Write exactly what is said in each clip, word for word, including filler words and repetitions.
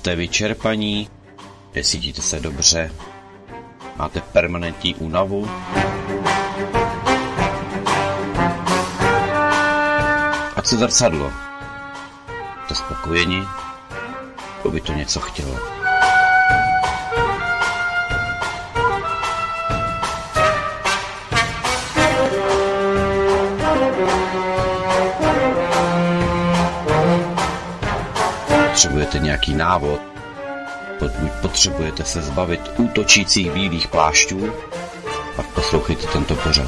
Jste vyčerpaní? Necítíte se dobře? Máte permanentní únavu? A co zrcadlo? Jste spokojeni? To by to něco chtělo. Potřebujete nějaký návod? Pokud potřebujete se zbavit útočících bílých plášťů, pak poslouchejte tento pořad.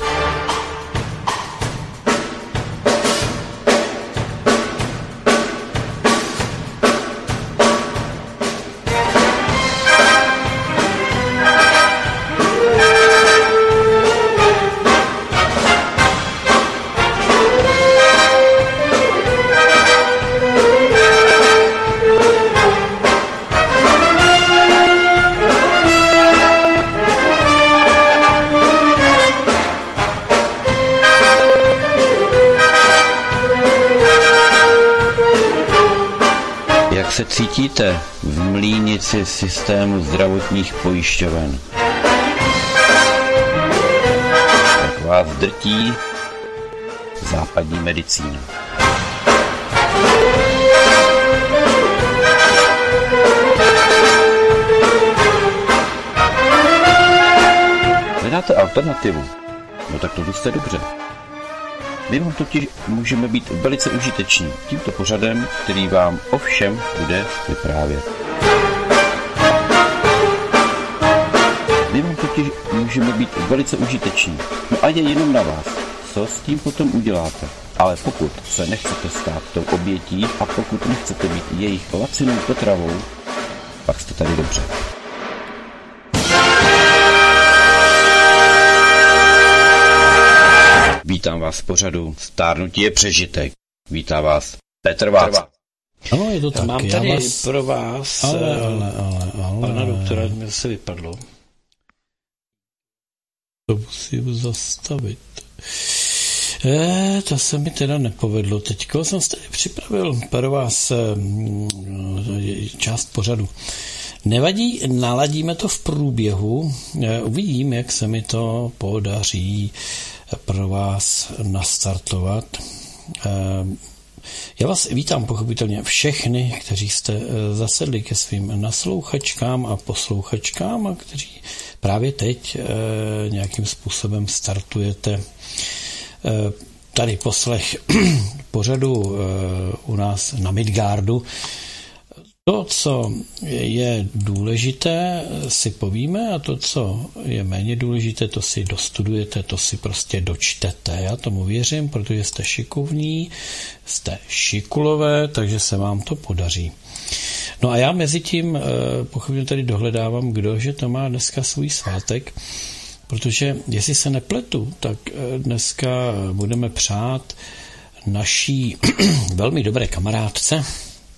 Jak se cítíte v mlýnici systému zdravotních pojišťoven? Jak vás drtí západní medicína? Hledáte alternativu? No tak to jste dobře. My vám totiž můžeme být velice užiteční tímto pořadem, který vám o všem bude vyprávět. My vám totiž můžeme být velice užiteční. No a je jenom na vás, co s tím potom uděláte. Ale pokud se nechcete stát tou obětí a pokud nechcete být jejich lacinou potravou, pak jste tady dobře. Vítám vás v pořadu Stárnutí je přežitek. Vítá vás Petr Václav. Ano, je to tak. Mám tady vás... pro vás ale, ale, ale, ale, pana doktora, mi se vypadlo. To musím zastavit. E, to se mi teda nepovedlo. Teďko jsem si tady připravil pro vás e, část pořadu. Nevadí, naladíme to v průběhu. E, uvidím, jak se mi to podaří pro vás nastartovat. Já vás vítám pochopitelně všechny, kteří jste zasedli ke svým naslouchačkám a poslouchačkám a kteří právě teď nějakým způsobem startujete tady poslech pořadu u nás na Midgardu. To, co je důležité, si povíme a to, co je méně důležité, to si dostudujete, to si prostě dočtete. Já tomu věřím, protože jste šikovní, jste šikulové, takže se vám to podaří. No a já mezi tím pochopně tady dohledávám, kdo že to má dneska svůj svátek, protože jestli se nepletu, tak dneska budeme přát naší velmi dobré kamarádce,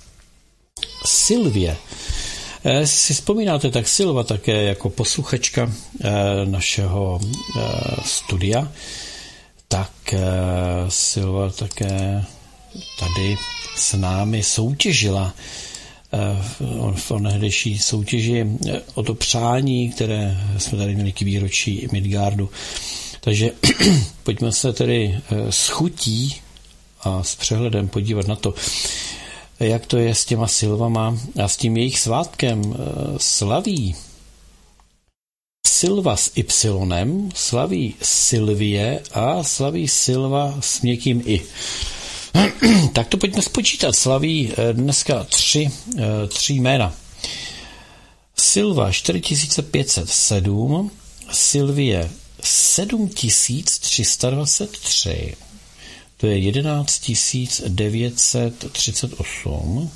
Silvě. Jestli si vzpomínáte, tak Silva také jako posluchačka našeho studia, tak Silva také tady s námi soutěžila v onehdejší soutěži o to přání, které jsme tady měli k výročí Midgardu. Takže pojďme se tedy s chutí a s přehledem podívat na to, jak to je s těma Silvama a s tím jejich svátkem. Slaví Silva s Y, slaví Silvie a slaví Silva s měkkým I. Tak to pojďme spočítat. Slaví dneska tři, tři jména. Silva čtyři tisíce pět set sedm, Silvie sedm tisíc tři sta dvacet tři. To je jedenáct tisíc devět set třicet osm.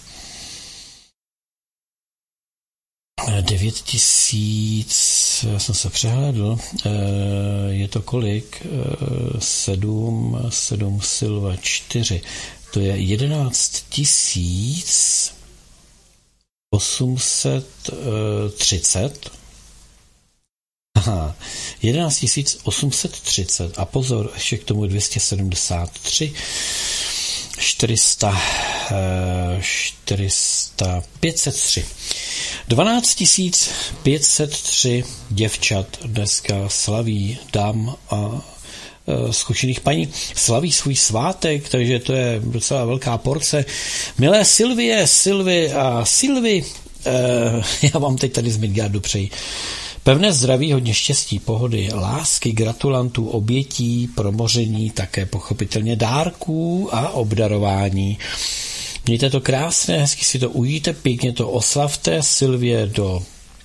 devět tisíc, já jsem se přehlédl, je to kolik? sedm, sedm Silva, čtyři. To je jedenáct tisíc osm set třicet. Aha, jedenáct tisíc osm set třicet a pozor, ještě k tomu dvě stě sedmdesát tři, čtyři sta čtyři sta, pět set tři. dvanáct tisíc pět set tři děvčat dneska slaví, dám a zkušených paní, slaví svůj svátek, takže to je docela velká porce. Milé Sylvie, Sylvie a Sylvie, já vám teď tady z Midgardu přeji pevné zdraví, hodně štěstí, pohody, lásky, gratulantů, obětí, promoření, také pochopitelně dárků a obdarování. Mějte to krásné, hezky si to užijte, pěkně to oslavte. Sylvie do,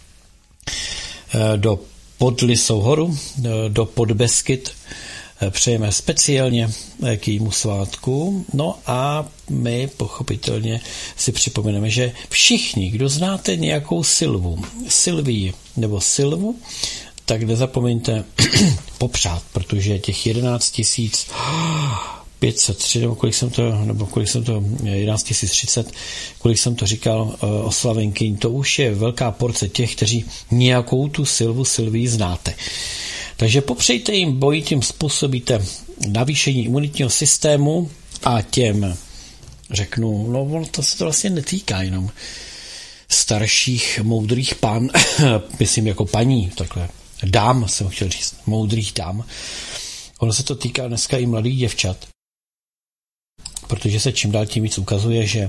do Podlisou horu, do Podbeskyt přejeme speciálně k jejímu svátku. No a my pochopitelně si připomeneme, že všichni, kdo znáte nějakou Sylvu, Sylvii nebo Sylvu, tak nezapomeňte popřát, protože těch jedenáct tisíc pět set tři, nebo kolik jsem to, nebo kolik jsem to, jedenáct tisíc třicet, kolik jsem to říkal, oslavenkyň, to už je velká porce těch, kteří nějakou tu Sylvu, Sylvii znáte. Takže popřejte jim, boji tím způsobíte navýšení imunitního systému a těm, řeknu, no ono to se to vlastně netýká jenom starších moudrých pan, myslím jako paní, takhle, dám jsem chtěl říct, moudrých dám. Ono se to týká dneska i mladých děvčat, protože se čím dál tím víc ukazuje, že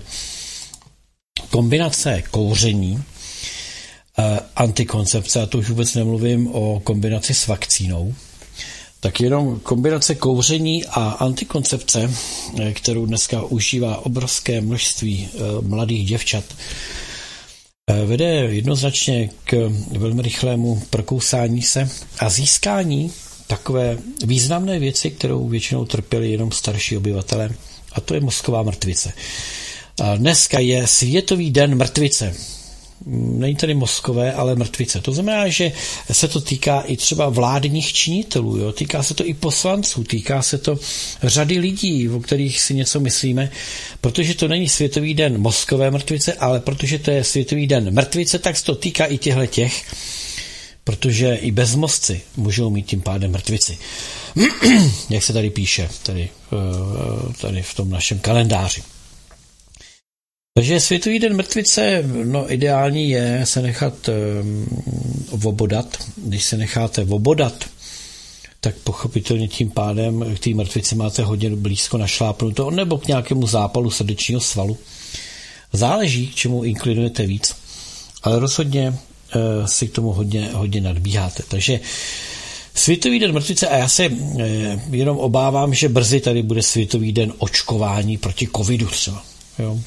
kombinace kouření, antikoncepce, a to už vůbec nemluvím o kombinaci s vakcínou, tak jenom kombinace kouření a antikoncepce, kterou dneska užívá obrovské množství mladých děvčat, vede jednoznačně k velmi rychlému prokousání se a získání takové významné věci, kterou většinou trpěli jenom starší obyvatelé, a to je mozková mrtvice. A dneska je Světový den mrtvice. Není tedy mozkové, ale mrtvice. To znamená, že se to týká i třeba vládních činitelů, jo? Týká se to i poslanců, týká se to řady lidí, o kterých si něco myslíme, protože to není Světový den mozkové mrtvice, ale protože to je Světový den mrtvice, tak se to týká i těchto těch, protože i bezmozci můžou mít tím pádem mrtvici. Jak se tady píše, tady, tady v tom našem kalendáři. Takže Světový den mrtvice, no ideální je se nechat um, vobodat. Když se necháte vobodat, tak pochopitelně tím pádem k té mrtvici máte hodně blízko našlápnuto, nebo k nějakému zápalu srdečního svalu. Záleží, k čemu inklinujete víc, ale rozhodně uh, si k tomu hodně, hodně nadbíháte. Takže Světový den mrtvice, a já se uh, jenom obávám, že brzy tady bude Světový den očkování proti covidu třeba. Jo?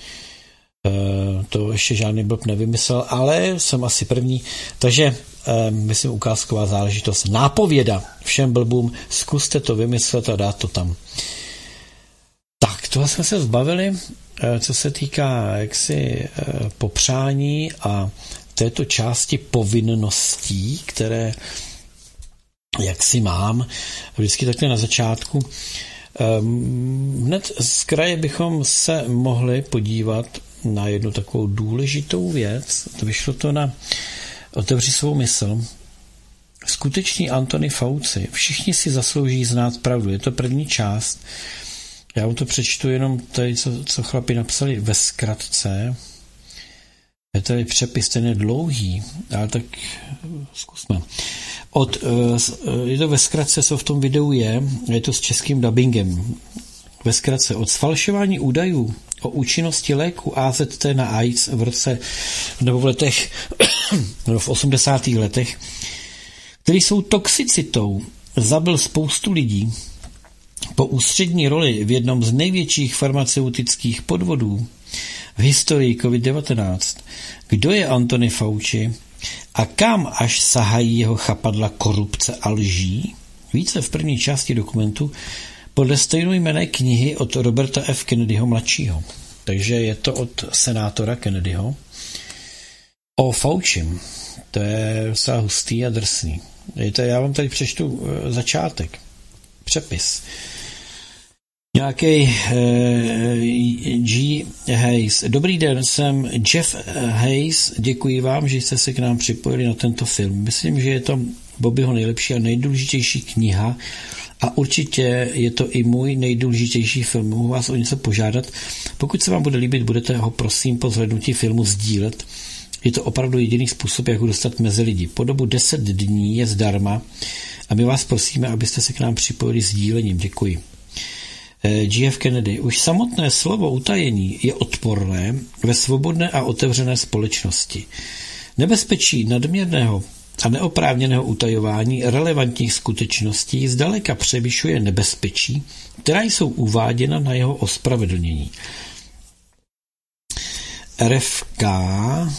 To ještě žádný blb nevymyslel, ale jsem asi první, takže myslím ukázková záležitost. Nápověda všem blbům, zkuste to vymyslet a dát to tam. Tak, toho jsme se zbavili, co se týká jaksi popřání a této části povinností, které jaksi mám vždycky takhle na začátku. Hned z kraje bychom se mohli podívat na jednu takovou důležitou věc. Vyšlo to na Otevři svou mysl. Skutečný Anthony Fauci. Všichni si zaslouží znát pravdu. Je to první část. Já vám to přečtu jenom tady, co, co chlapi napsali ve zkratce. Je tady přepis, ten je dlouhý, ale tak zkusme. Od, je to ve zkratce, co v tom videu je, je to s českým dubbingem. Ve zkratce, od sfalšování údajů o účinnosti léku A Z T na AIDS v roce, nebo v letech, nebo v osmdesátých letech, který jsou toxicitou, zabil spoustu lidí, po ústřední roli v jednom z největších farmaceutických podvodů v historii covid devatenáct. Kdo je Anthony Fauci a kam až sahají jeho chapadla korupce a lží? Více v první části dokumentu podle stejnojmenné knihy od Roberta F. Kennedyho mladšího. Takže je to od senátora Kennedyho. O Faucim. To je docela hustý a drsný. To, já vám tady přečtu začátek. Přepis. Nějaký eh, G. Hayes. Dobrý den, jsem Jeff Hayes. Děkuji vám, že jste se k nám připojili na tento film. Myslím, že je to Bobbyho nejlepší a nejdůležitější kniha a určitě je to i můj nejdůležitější film. Mohu vás o něco požádat. Pokud se vám bude líbit, budete ho prosím po zhlédnutí filmu sdílet. Je to opravdu jediný způsob, jak ho dostat mezi lidi. Po dobu deset dní je zdarma a my vás prosíme, abyste se k nám připojili sdílením. Děkuji. G F Kennedy. Už samotné slovo utajení je odporné ve svobodné a otevřené společnosti. Nebezpečí nadměrného a neoprávněného utajování relevantních skutečností zdaleka převyšuje nebezpečí, která jsou uváděna na jeho ospravedlnění. R F K,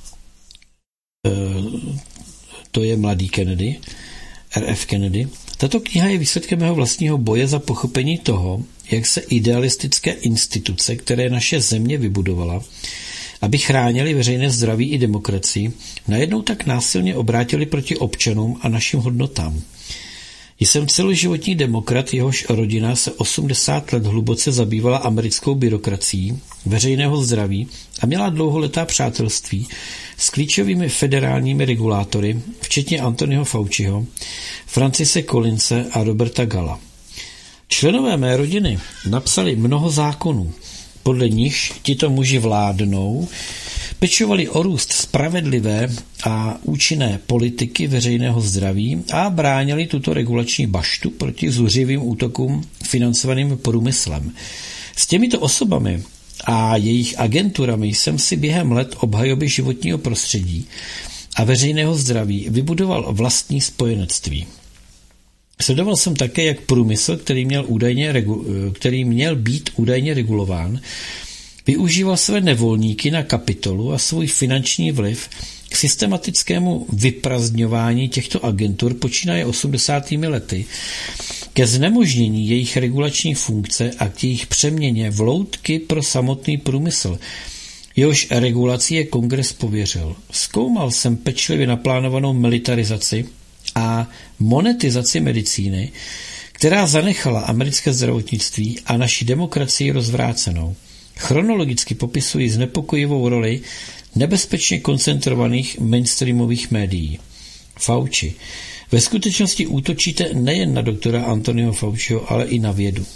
to je mladý Kennedy, R F Kennedy. Tato kniha je výsledkem mého vlastního boje za pochopení toho, jak se idealistické instituce, které naše země vybudovala, aby chránili veřejné zdraví i demokracii, najednou tak násilně obrátili proti občanům a našim hodnotám. Jsem celoživotní demokrat, jehož rodina se osmdesát let hluboce zabývala americkou byrokracií veřejného zdraví a měla dlouholetá přátelství s klíčovými federálními regulátory, včetně Anthonyho Fauciho, Francise Collinse a Roberta Galla. Členové mé rodiny napsali mnoho zákonů, podle nichž tito muži vládnou, pečovali o růst spravedlivé a účinné politiky veřejného zdraví a bránili tuto regulační baštu proti zuřivým útokům financovaným průmyslem. S těmito osobami a jejich agenturami jsem si během let obhajoby životního prostředí a veřejného zdraví vybudoval vlastní spojenectví. Sledoval jsem také, jak průmysl, který měl, údajně, který měl být údajně regulován, využíval své nevolníky na kapitolu a svůj finanční vliv k systematickému vyprazdňování těchto agentur počínaje osmdesátými lety, ke znemožnění jejich regulační funkce a k jejich přeměně v loutky pro samotný průmysl. Jehož regulací je kongres pověřil. Zkoumal jsem pečlivě naplánovanou militarizaci a monetizaci medicíny, která zanechala americké zdravotnictví a naši demokracii rozvrácenou. Chronologicky popisují znepokojivou roli nebezpečně koncentrovaných mainstreamových médií. Fauci. Ve skutečnosti útočíte nejen na doktora Anthonyho Fauciho, ale i na vědu.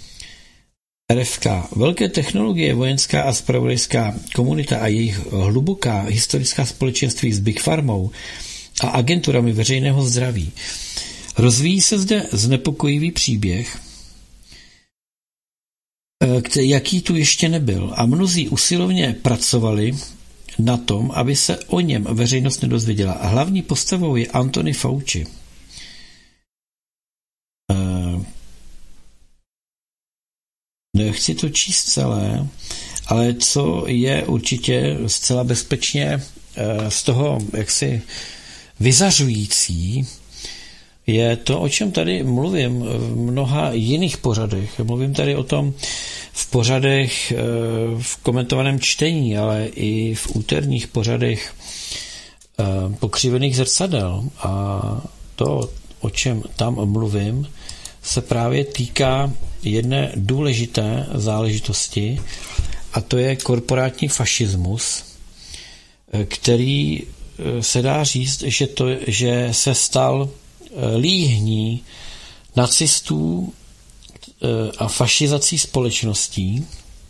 R F K. Velké technologie, vojenská a zpravodajská komunita a jejich hluboká historická společenství s Big Pharmou a agenturami veřejného zdraví. Rozvíjí se zde znepokojivý příběh, jaký tu ještě nebyl, a mnozí usilovně pracovali na tom, aby se o něm veřejnost nedozvěděla. A hlavní postavou je Anthony Fauci. Nechci to číst celé, ale co je určitě zcela bezpečně z toho jaksi vyzařující, je to, o čem tady mluvím v mnoha jiných pořadech. Mluvím tady o tom v pořadech v komentovaném čtení, ale i v úterních pořadech pokřivených zrcadel. A to, o čem tam mluvím, se právě týká jedné důležité záležitosti, a to je korporátní fašismus, který se dá říct, že, to, že se stal líhní nacistů a fašizací společností.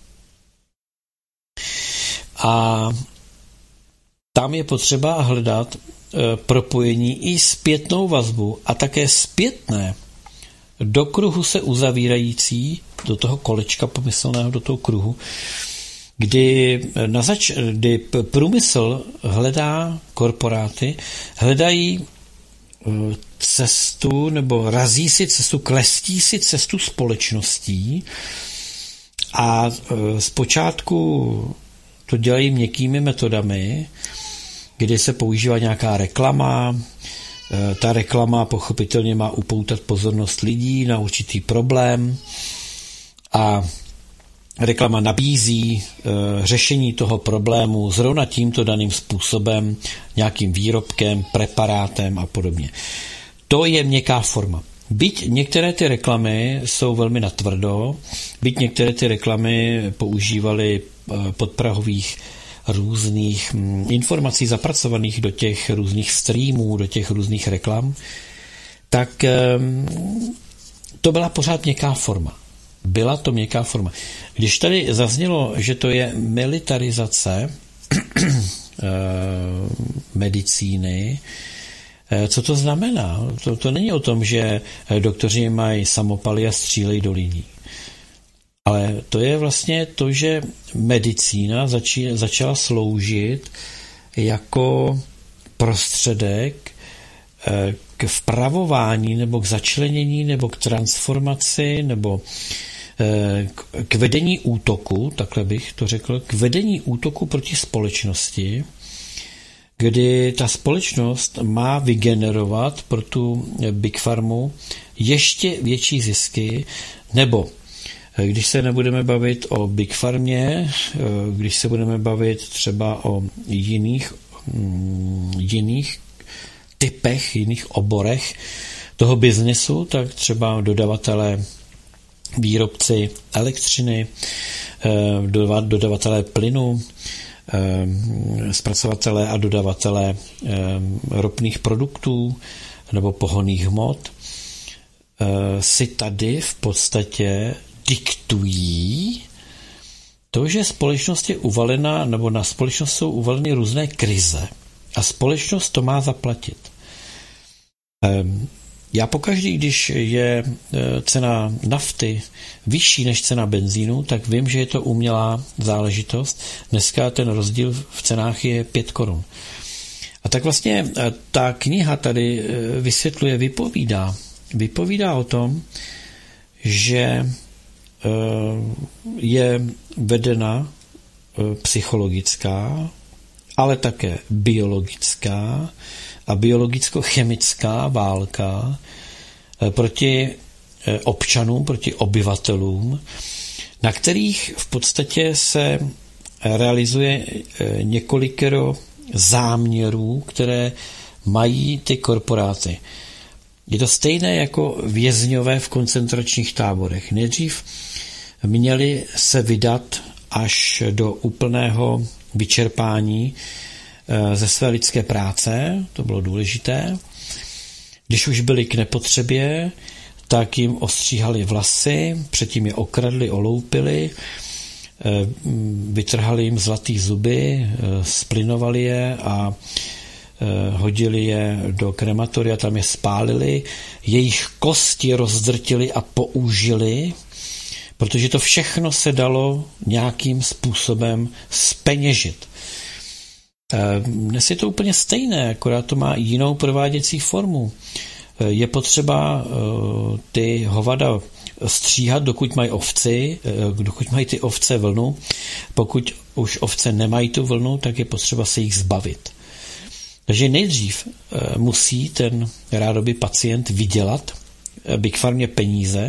A tam je potřeba hledat propojení i zpětnou vazbu a také zpětné do kruhu se uzavírající, do toho kolečka pomyslného, do toho kruhu, kdy, na zač- kdy průmysl hledá, korporáty hledají cestu, nebo razí si cestu, klestí si cestu společností a zpočátku to dělají měkkými metodami, kdy se používá nějaká reklama. Ta reklama pochopitelně má upoutat pozornost lidí na určitý problém a reklama nabízí e, řešení toho problému zrovna tímto daným způsobem, nějakým výrobkem, preparátem a podobně. To je měkká forma. Byť některé ty reklamy jsou velmi natvrdo, byť některé ty reklamy používaly e, podprahových různých m, informací zapracovaných do těch různých streamů, do těch různých reklam, tak e, to byla pořád měkká forma. Byla to měkká forma. Když tady zaznělo, že to je militarizace medicíny, co to znamená? To, to není o tom, že doktoři mají samopaly a střílejí do lidí. Ale to je vlastně to, že medicína zači, začala sloužit jako prostředek k vpravování nebo k začlenění nebo k transformaci nebo k vedení útoku, takhle bych to řekl, k vedení útoku proti společnosti, kdy ta společnost má vygenerovat pro tu Big Pharmu ještě větší zisky, nebo když se nebudeme bavit o Big Pharmě, když se budeme bavit třeba o jiných, jiných typech, jiných oborech toho biznesu, tak třeba dodavatelé, výrobci elektřiny, dodavatelé plynu, zpracovatelé a dodavatelé ropných produktů nebo pohonných hmot si tady v podstatě diktují to, že společnost je uvalena, nebo na společnost jsou uvaleny různé krize a společnost to má zaplatit. Já pokaždý, když je cena nafty vyšší než cena benzínu, tak vím, že je to umělá záležitost. Dneska ten rozdíl v cenách je pět korun. A tak vlastně ta kniha tady vysvětluje, vypovídá. Vypovídá o tom, že je vedena psychologická, ale také biologická a biologicko-chemická válka proti občanům, proti obyvatelům, na kterých v podstatě se realizuje několikero záměrů, které mají ty korporáty. Je to stejné jako vězňové v koncentračních táborech. Nejdřív měli se vydat až do úplného vyčerpání ze své lidské práce, to bylo důležité. Když už byli k nepotřebě, tak jim ostříhali vlasy, předtím je okradli, oloupili, vytrhali jim zlatý zuby, splinovali je a hodili je do krematoria, tam je spálili, jejich kosti rozdrtili a použili, protože to všechno se dalo nějakým způsobem zpeněžit. Dnes je to úplně stejné, akorát to má jinou prováděcí formu. Je potřeba ty hovada stříhat, dokud mají ovci, dokud mají ty ovce vlnu. Pokud už ovce nemají tu vlnu, tak je potřeba se jich zbavit. Takže nejdřív musí ten rádoby pacient vydělat Big Pharmě peníze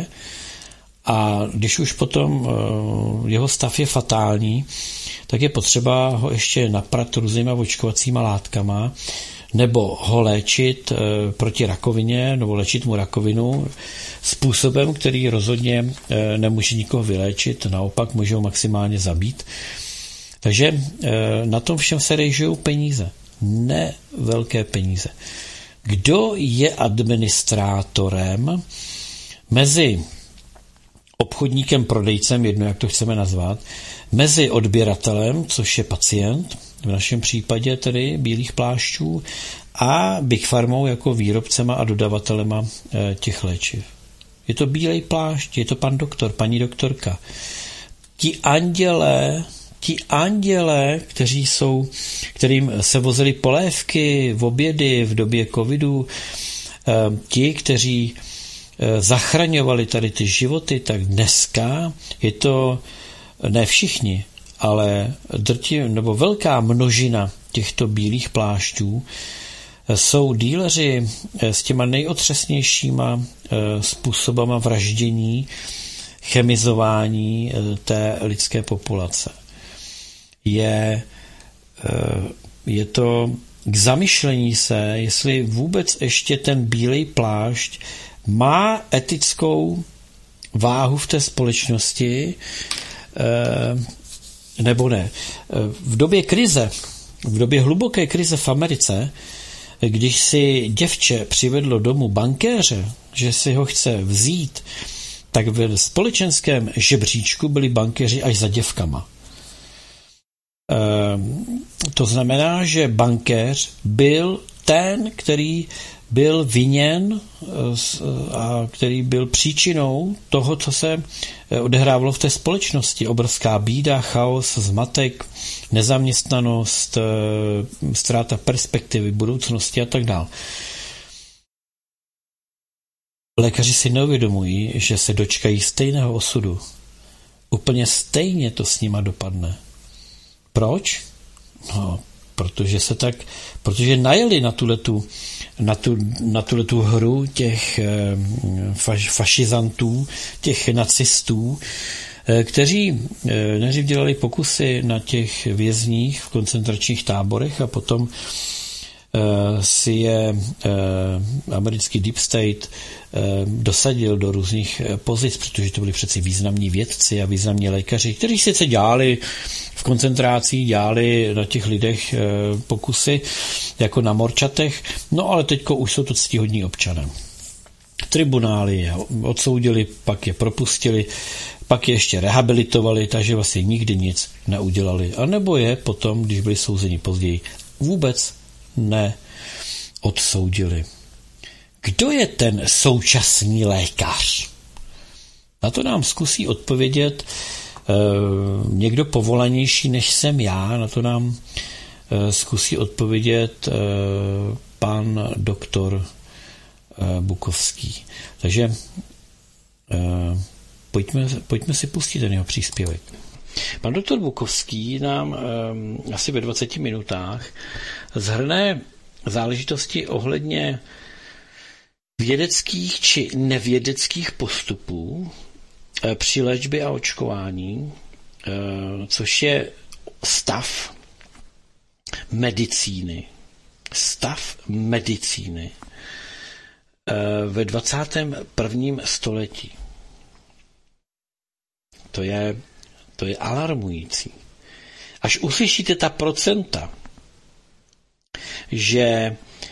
a když už potom jeho stav je fatální, tak je potřeba ho ještě naprat různýma očkovacíma látkama nebo ho léčit proti rakovině nebo léčit mu rakovinu způsobem, který rozhodně nemůže nikoho vyléčit, naopak může ho maximálně zabít. Takže na tom všem se rejžují peníze. Ne velké peníze. Kdo je administrátorem mezi obchodníkem, prodejcem, jedno jak to chceme nazvat, mezi odběratelem, což je pacient, v našem případě tedy bílých plášťů, a Big Pharmou jako výrobcema a dodavatelema těch léčiv. Je to bílej plášť, je to pan doktor, paní doktorka. Ti andělé, ti andělé, kteří jsou, kterým se vozily polévky v obědy v době covidu, ti, kteří zachraňovali tady ty životy, tak dneska je to ne všichni, ale drti, nebo velká množina těchto bílých plášťů jsou díleři s těma nejotřesnějšíma způsobama vraždění, chemizování té lidské populace. Je, je to k zamyšlení se, jestli vůbec ještě ten bílej plášť má etickou váhu v té společnosti, nebo ne. V době krize, v době hluboké krize v Americe, když si děvče přivedlo domů bankéře, že si ho chce vzít tak ve společenském žebříčku byli bankéři až za děvkama. E, to znamená, že bankéř byl ten, který byl viněn a který byl příčinou toho, co se odehrávalo v té společnosti. Obrovská bída, chaos, zmatek, nezaměstnanost, ztráta perspektivy, budoucnosti a tak dále. Lékaři si neuvědomují, že se dočkají stejného osudu. Úplně stejně to s nima dopadne. Proč? No, protože se tak, protože najeli na tuhletu, na tu, na tuhletu hru těch faš, fašizantů, těch nacistů, kteří nejdřív dělali pokusy na těch vězních v koncentračních táborech a potom si je americký Deep State dosadil do různých pozic, protože to byli přeci významní vědci a významní lékaři, kteří sice dělali v koncentrácích, dělali na těch lidech pokusy jako na morčatech, no ale teďko už jsou to ctihodní občané. Tribunály je odsoudili, pak je propustili, pak je ještě rehabilitovali, takže vlastně nikdy nic neudělali. A nebo je potom, když byli souzeni později, vůbec neodsoudili. Kdo je ten současný lékař? Na to nám zkusí odpovědět eh, někdo povolanější, než jsem já. Na to nám eh, zkusí odpovědět eh, pan doktor eh, Bukovský. Takže eh, pojďme, pojďme si pustit ten jeho příspěvek. Pan doktor Bukovský nám eh, asi ve dvaceti minutách zhrne záležitosti ohledně vědeckých či nevědeckých postupů eh, při léčbě a očkování, eh, což je stav medicíny. Stav medicíny eh, ve dvacátém prvním století. To je, to je alarmující. Až uslyšíte ta procenta, že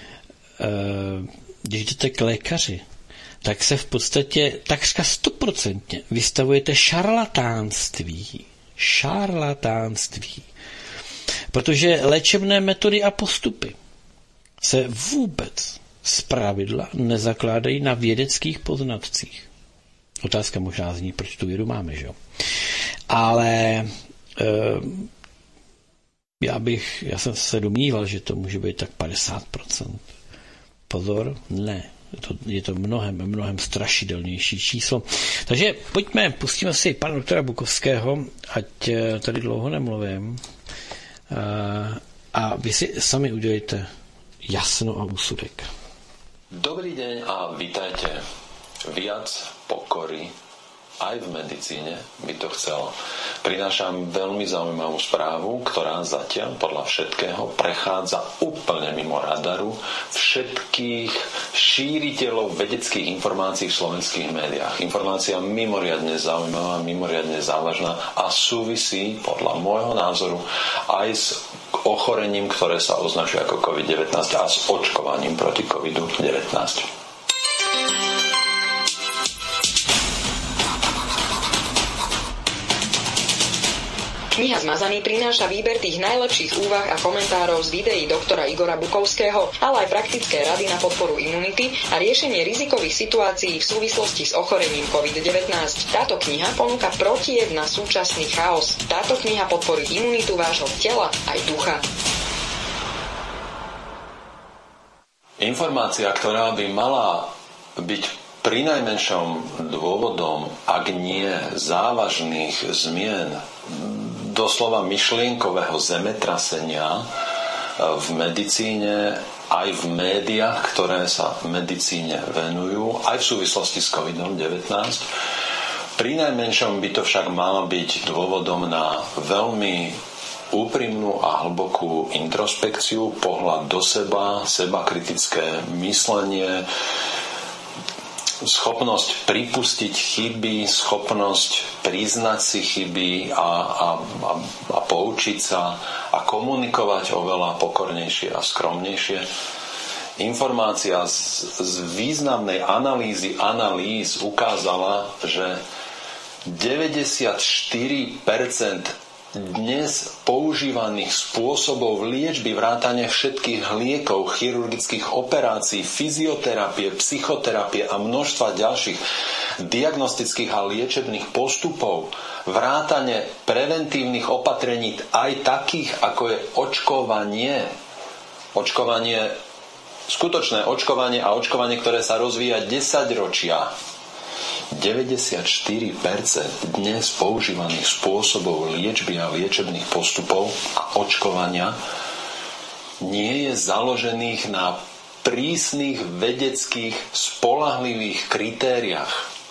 když jdete k lékaři, tak se v podstatě takřka stoprocentně vystavujete šarlatánství. Šarlatánství. Protože léčebné metody a postupy se vůbec zpravidla nezakládají na vědeckých poznatcích. Otázka možná zní, proč tu vědu máme, že jo? Ale e, já bych, já jsem se domníval, že to může být tak padesát procent. Pozor, ne. Je to, je to mnohem, mnohem strašidelnější číslo. Takže pojďme, pustíme si pana doktora Bukovského, ať tady dlouho nemluvím. A vy si sami udělejte jasno a úsudek. Dobrý deň a vítajte. Viac pokory aj v medicíne by to chcel. Prinášam veľmi zaujímavú správu, ktorá zatiaľ podľa všetkého prechádza úplne mimo radaru všetkých šíriteľov vedeckých informácií v slovenských médiách. Informácia mimoriadne zaujímavá, mimoriadne závažná a súvisí podľa môjho názoru aj s ochorením, ktoré sa označuje ako covid devätnásť a s očkovaním proti covidu devätnásť. Kniha Zmazaný prináša výber tých najlepších úvah a komentárov z videí doktora Igora Bukovského, ale aj praktické rady na podporu imunity a riešenie rizikových situácií v súvislosti s ochorením covid devätnásť. Táto kniha ponúka protijed na súčasný chaos. Táto kniha podporí imunitu vášho tela aj ducha. Informácia, ktorá by mala byť prinajmenšom dôvodom, ak nie závažných zmien, doslova myšlienkového zemetrasenia v medicíne, aj v médiách, ktoré sa medicíne venujú, aj v súvislosti s covid devätnásť. Prinajmenšom by to však malo byť dôvodom na veľmi úprimnú a hlbokú introspekciu, pohľad do seba, sebakritické myslenie, schopnosť pripustiť chyby, schopnosť priznať si chyby a, a, a, a poučiť sa a komunikovať oveľa pokornejšie a skromnejšie. informácia z, z významnej analýzy analýz ukázala, že deväťdesiatštyri percent dnes používaných spôsobov liečby, vrátane všetkých liekov, chirurgických operácií, fyzioterapie, psychoterapie a množstva ďalších diagnostických a liečebných postupov, vrátane preventívnych opatrení, aj takých, ako je očkovanie. Očkovanie, skutočné očkovanie a očkovanie, ktoré sa rozvíja desaťročia. deväťdesiatštyri percent dnes používaných spôsobov liečby a liečebných postupov a očkovania nie je založených na prísnych vedeckých spoľahlivých kritériách.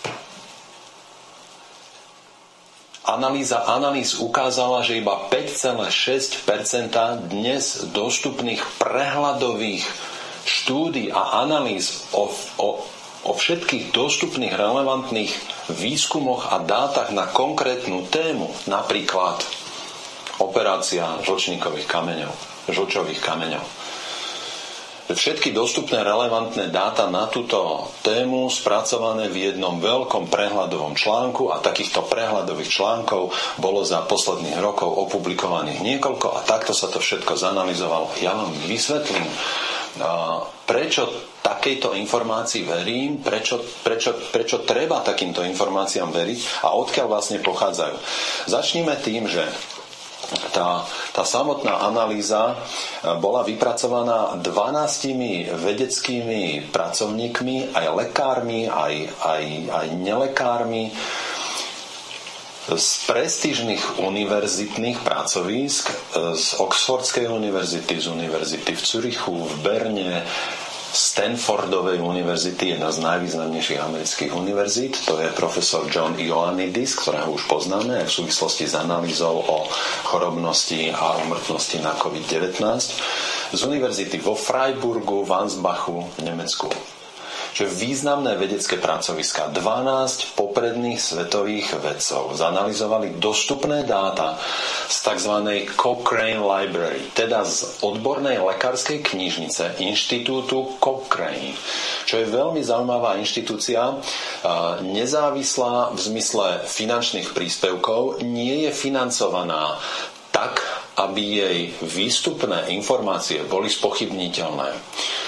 Analýza analýz ukázala, že iba päť celá šesť percenta dnes dostupných prehľadových štúdií a analýz o, o o všetkých dostupných relevantných výskumoch a dátach na konkrétnu tému, napríklad operácia žlčníkových kameňov, žlčových kameňov. Všetky dostupné relevantné dáta na túto tému spracované v jednom veľkom prehľadovom článku, a takýchto prehľadových článkov bolo za posledných rokov opublikovaných niekoľko, a takto sa to všetko zanalyzovalo. Ja vám vysvetlím, prečo takejto informácii verím, prečo, prečo, prečo treba takýmto informáciám veriť a odkiaľ vlastne pochádzajú. Začnime tým, že tá, tá samotná analýza bola vypracovaná dvanástimi vedeckými pracovníkmi, aj lekármi, aj, aj, aj nelekármi z prestížnych univerzitných pracovísk, z Oxfordskej univerzity, z univerzity v Zürichu, v Berne, Stanfordovej univerzity, jedna z najvýznamnejších amerických univerzít, to je profesor John Ioannidis, ktorého už poznáme aj v súvislosti s analýzou o chorobnosti a úmrtnosti na covid devätnásť, z univerzity vo Freiburgu, v Ansbachu v Nemecku. Čiže významné vedecké pracoviská. dvanásť popredných svetových vedcov zanalizovali dostupné dáta z tzv. Cochrane Library, teda z odbornej lekárskej knižnice Inštitútu Cochrane, čo je veľmi zaujímavá inštitúcia, nezávislá v zmysle finančných príspevkov, nie je financovaná tak, aby jej výstupné informácie boli spochybniteľné.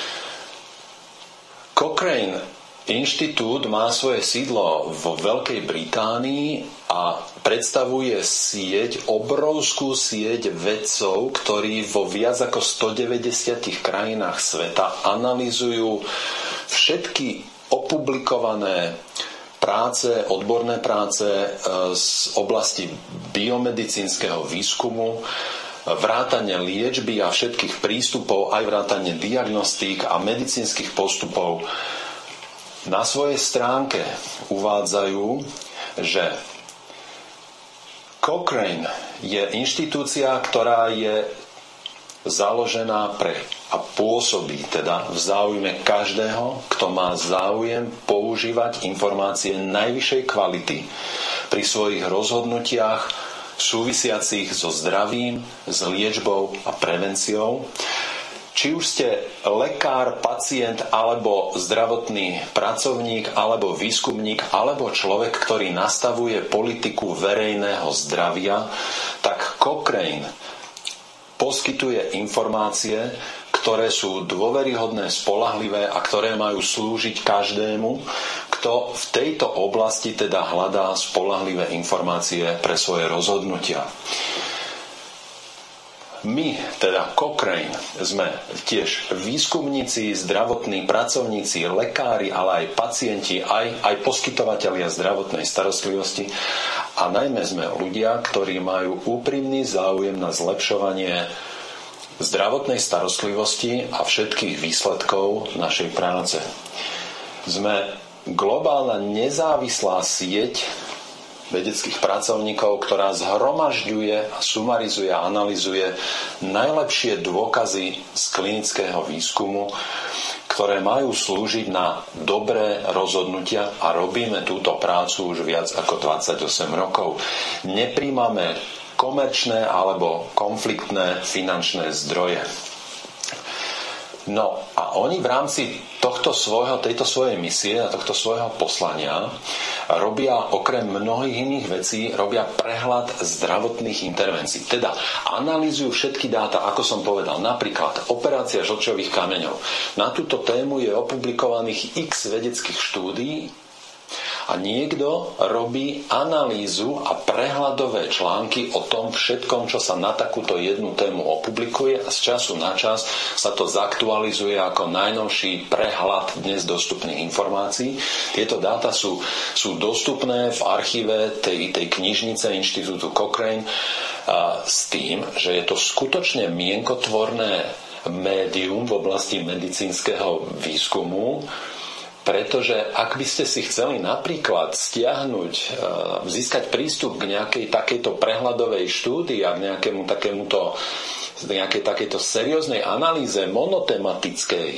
Cochrane inštitút má svoje sídlo vo Veľkej Británii a predstavuje sieť, obrovskú sieť vedcov, ktorí vo viac ako stodeväťdesiatich krajinách sveta analyzujú všetky opublikované práce, odborné práce z oblasti biomedicínskeho výskumu, vrátane liečby a všetkých prístupov, aj vrátane diagnostík a medicínskych postupov. Na svojej stránke uvádzajú, že Cochrane je inštitúcia, ktorá je založená pre a pôsobí teda v záujme každého, kto má záujem používať informácie najvyššej kvality pri svojich rozhodnutiach súvisiacich so zdravím, s liečbou a prevenciou. Či už ste lekár, pacient, alebo zdravotný pracovník, alebo výskumník, alebo človek, ktorý nastavuje politiku verejného zdravia, tak Cochrane poskytuje informácie, ktoré sú dôveryhodné, spoľahlivé a ktoré majú slúžiť každému, kto v tejto oblasti teda hľadá spoľahlivé informácie pre svoje rozhodnutia. My, teda Cochrane, sme tiež výskumníci, zdravotní pracovníci, lekári, ale aj pacienti, aj, aj poskytovatelia zdravotnej starostlivosti a najmä sme ľudia, ktorí majú úprimný záujem na zlepšovanie zdravotnej starostlivosti a všetkých výsledkov našej práce. Sme globálna nezávislá sieť vedeckých pracovníkov, ktorá zhromažďuje, sumarizuje a analyzuje najlepšie dôkazy z klinického výskumu, ktoré majú slúžiť na dobré rozhodnutia, a robíme túto prácu už viac ako dvadsaťosem rokov. Nepríjmame komerčné alebo konfliktné finančné zdroje. No a oni v rámci tohto svojho, tejto svojej misie a tohto svojho poslania robia okrem mnohých iných vecí, robia prehľad zdravotných intervencií. Teda analýzujú všetky dáta, ako som povedal, napríklad operácia žlčových kameňov. Na túto tému je opublikovaných x vedeckých štúdií a niekto robí analýzu a prehľadové články o tom všetkom, čo sa na takúto jednu tému opublikuje a z času na čas sa to zaktualizuje ako najnovší prehľad dnes dostupných informácií. Tieto dáta sú, sú dostupné v archíve tej, tej knižnice Inštitútu Cochrane a s tým, že je to skutočne mienkotvorné médium v oblasti medicínskeho výskumu, pretože ak by ste si chceli napríklad stiahnuť, získať prístup k nejakej takejto prehľadovej štúdii a k nejakému takémuto, nejakej takejto serióznej analýze monotematickej,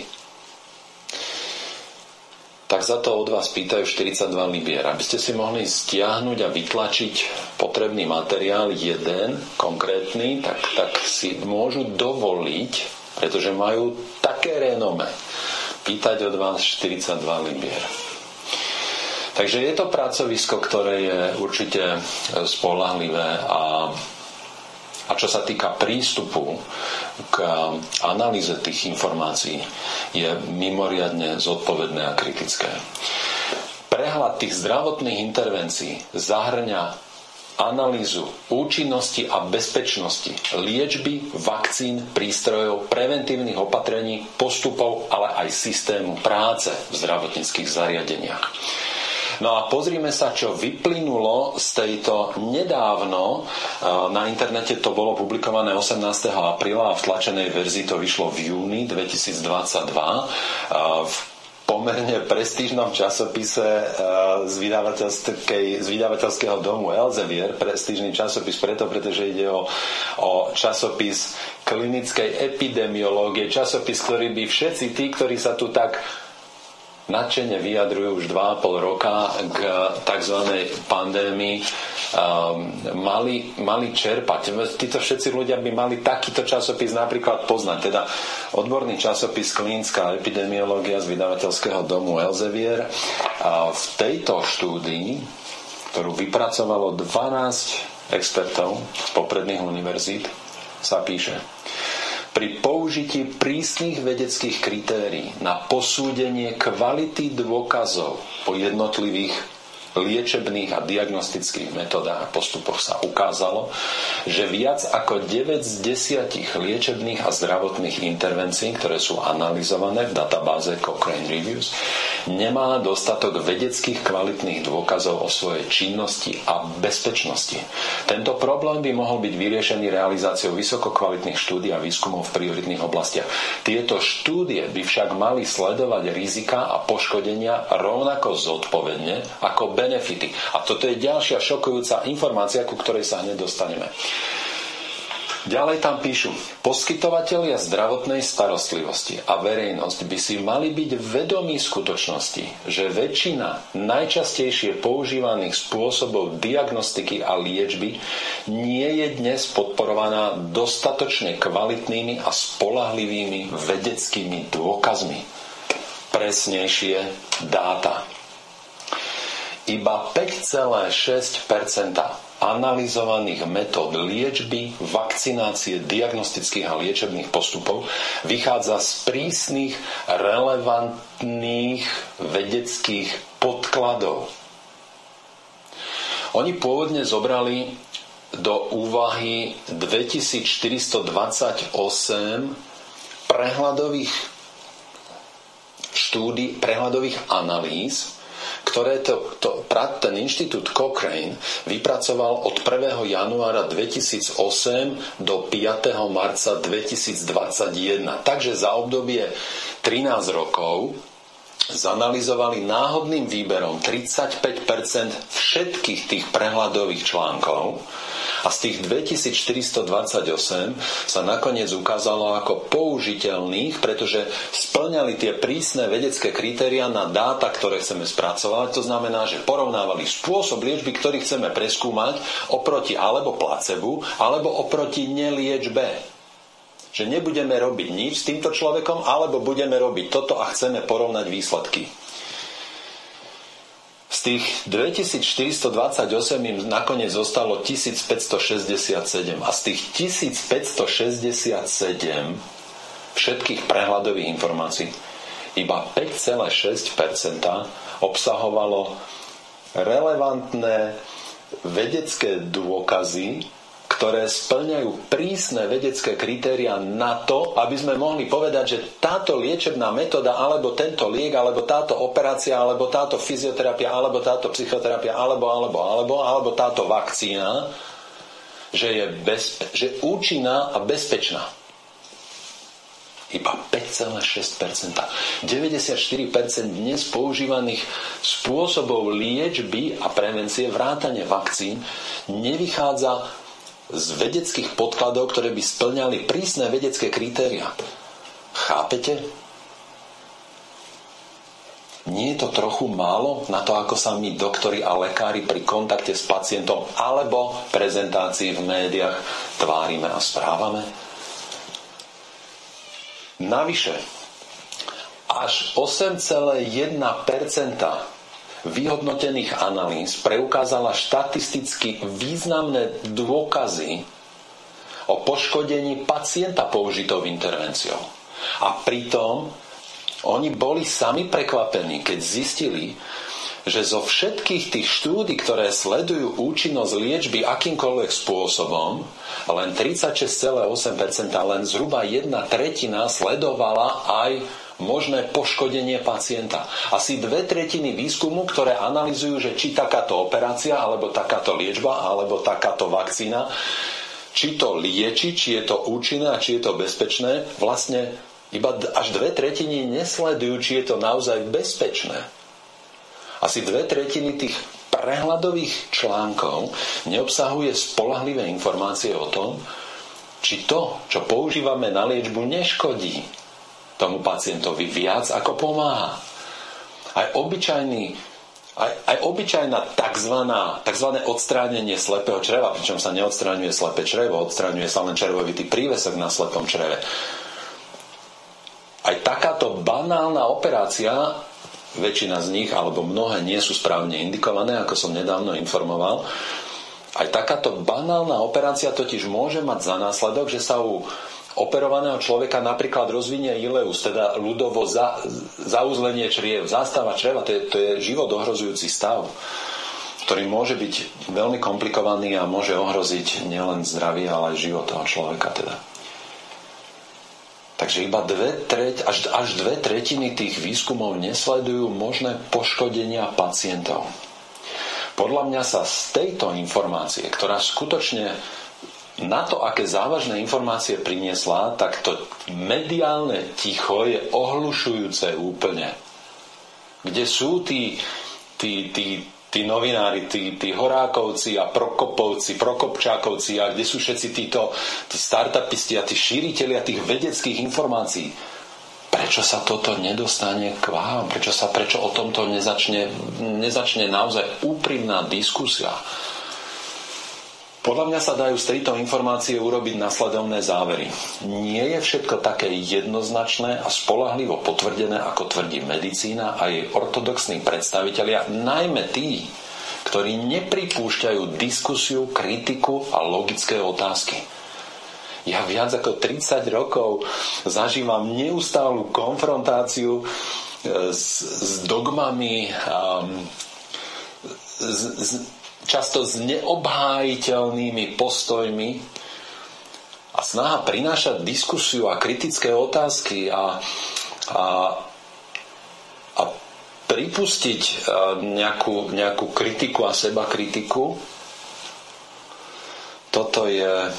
tak za to od vás pýtajú štyridsaťdva libier. Aby ste si mohli stiahnuť a vytlačiť potrebný materiál jeden konkrétny, tak, tak si môžu dovoliť, pretože majú také renome, pýtať od vás štyridsaťdva libier. Takže je to pracovisko, ktoré je určite spoľahlivé a, a čo sa týka prístupu k analýze tých informácií, je mimoriadne zodpovedné a kritické. Prehľad tých zdravotných intervencií zahŕňa analýzu účinnosti a bezpečnosti liečby, vakcín, prístrojov, preventívnych opatrení, postupov, ale aj systému práce v zdravotníckych zariadeniach. No a pozrime sa, čo vyplynulo z tejto nedávno. Na internete to bolo publikované osemnásteho apríla a v tlačenej verzii to vyšlo v júni dvetisícdvadsaťdva v pomerne prestížnom časopise z, z vydavateľského domu Elsevier. Prestížny časopis preto, pretože ide o, o časopis klinickej epidemiológie, časopis, ktorý by všetci tí, ktorí sa tu tak nadšene vyjadrujú už dva a pol roka k tzv. Pandémii, um, mali, mali čerpať. Títo všetci ľudia by mali takýto časopis napríklad poznať. Teda odborný časopis Klinická epidemiológia z vydavateľského domu Elsevier. A v tejto štúdii, ktorú vypracovalo dvanásť expertov z popredných univerzít, sa píše: pri použití prísnych vedeckých kritérií na posúdenie kvality dôkazov po jednotlivých liečebných a diagnostických metodách a postupoch sa ukázalo, že viac ako deväť z desiatich liečebných a zdravotných intervencií, ktoré sú analyzované v databáze Cochrane Reviews, nemá dostatok vedeckých kvalitných dôkazov o svojej činnosti a bezpečnosti. Tento problém by mohol byť vyriešený realizáciou vysokokvalitných štúdií a výskumov v prioritných oblastiach. Tieto štúdie by však mali sledovať rizika a poškodenia rovnako zodpovedne ako benefity. A toto je ďalšia šokujúca informácia, ku ktorej sa hneď dostaneme. Ďalej tam píšu: poskytovatelia zdravotnej starostlivosti a verejnosť by si mali byť vedomí skutočnosti, že väčšina najčastejšie používaných spôsobov diagnostiky a liečby nie je dnes podporovaná dostatočne kvalitnými a spoľahlivými vedeckými dôkazmi. Presnejšie dáta. Iba päť celá šesť percenta analyzovaných metód liečby, vakcinácie, diagnostických a liečebných postupov vychádza z prísnych, relevantných vedeckých podkladov. Oni pôvodne zobrali do úvahy dvetisícštyristodvadsaťosem prehľadových štúdií, prehľadových analýz, ktoré to, to, ten inštitút Cochrane vypracoval od prvého januára dvetisícosem do piateho marca dvetisícdvadsaťjeden. Takže za obdobie trinásť rokov zanalyzovali náhodným výberom tridsaťpäť percent všetkých tých prehľadových článkov a z tých dvetisícštyristodvadsaťosem sa nakoniec ukázalo ako použiteľných, pretože spĺňali tie prísne vedecké kritériá na dáta, ktoré chceme spracovať. To znamená, že porovnávali spôsob liečby, ktorý chceme preskúmať, oproti alebo placebu, alebo oproti neliečbe. že nebudeme robiť nič s týmto človekom, alebo budeme robiť toto a chceme porovnať výsledky. Z tých dvetisícštyristodvadsaťosem im nakoniec zostalo tisícpäťstošesťdesiatsedem a z tých tisícpäťstošesťdesiatsedem všetkých prehľadových informácií iba päť celá šesť percenta obsahovalo relevantné vedecké dôkazy, ktoré splňajú prísne vedecké kritériá na to, aby sme mohli povedať, že táto liečebná metóda, alebo tento liek, alebo táto operácia, alebo táto fyzioterapia, alebo táto psychoterapia, alebo, alebo, alebo, alebo táto vakcína, že je, bezpe- že účinná a bezpečná. Iba päť celá šesť percenta. deväťdesiatštyri percent dnes používaných spôsobov liečby a prevencie, vrátane vakcín, nevychádza z vedeckých podkladov, ktoré by splňali prísne vedecké kritériá. Chápete? Nie je to trochu málo na to, ako sa my, doktori a lekári, pri kontakte s pacientom alebo prezentácii v médiách tvárime a správame? Navyše, až osem celá jeden percenta vyhodnotených analýz preukázala štatisticky významné dôkazy o poškodení pacienta použitou intervenciou. A pritom oni boli sami prekvapení, keď zistili, že zo všetkých tých štúdí, ktoré sledujú účinnosť liečby akýmkoľvek spôsobom, len tridsaťšesť celá osem percenta, len zhruba jedna tretina sledovala aj možné poškodenie pacienta. Asi dve tretiny výskumu, ktoré analyzujú, že či takáto operácia, alebo takáto liečba, alebo takáto vakcína, či to lieči, či je to účinné a či je to bezpečné, vlastne iba až dve tretiny nesledujú, či je to naozaj bezpečné. Asi dve tretiny tých prehľadových článkov neobsahuje spoľahlivé informácie o tom, či to, čo používame na liečbu, neškodí tomu pacientovi viac, ako pomáha. Aj obyčajný, aj, aj obyčajná takzvaná, takzvané odstránenie slepého čreva, pričom sa neodstraňuje slepé črevo, odstraňuje sa len červovitý prívesok na slepom čreve. Aj takáto banálna operácia, väčšina z nich, alebo mnohé nie sú správne indikované, ako som nedávno informoval, aj takáto banálna operácia totiž môže mať za následok, že sa u operovaného človeka napríklad rozvinie ileus, teda ľudovo za, zauzlenie čriev, zástava čreva, to je, to je život ohrozujúci stav, ktorý môže byť veľmi komplikovaný a môže ohroziť nielen zdravie, ale aj život toho človeka. Teda. Takže iba dve treť, až, až dve tretiny tých výskumov nesledujú možné poškodenia pacientov. Podľa mňa sa z tejto informácie, ktorá skutočne na to, aké závažné informácie priniesla, tak to mediálne ticho je ohlušujúce úplne. Kde sú tí, tí, tí, tí novinári, tí, tí Horákovci a Prokopovci, Prokopčákovci a kde sú všetci títo tí startupisti a tí šíritelia tých vedeckých informácií. Prečo sa toto nedostane k vám? Prečo sa prečo o tomto nezačne, nezačne naozaj úprimná diskusia? Podľa mňa sa dajú z tejto informácie urobiť nasledovné závery. Nie je všetko také jednoznačné a spoľahlivo potvrdené, ako tvrdí medicína a jej ortodoxní predstavitelia, najmä tí, ktorí nepripúšťajú diskusiu, kritiku a logické otázky. Ja viac ako tridsať rokov zažívam neustálu konfrontáciu s, s dogmami, um, s, s, často s neobhájiteľnými postojmi a snaha prinášať diskusiu a kritické otázky a, a, a pripustiť nejakú, nejakú kritiku a seba kritiku. Toto je...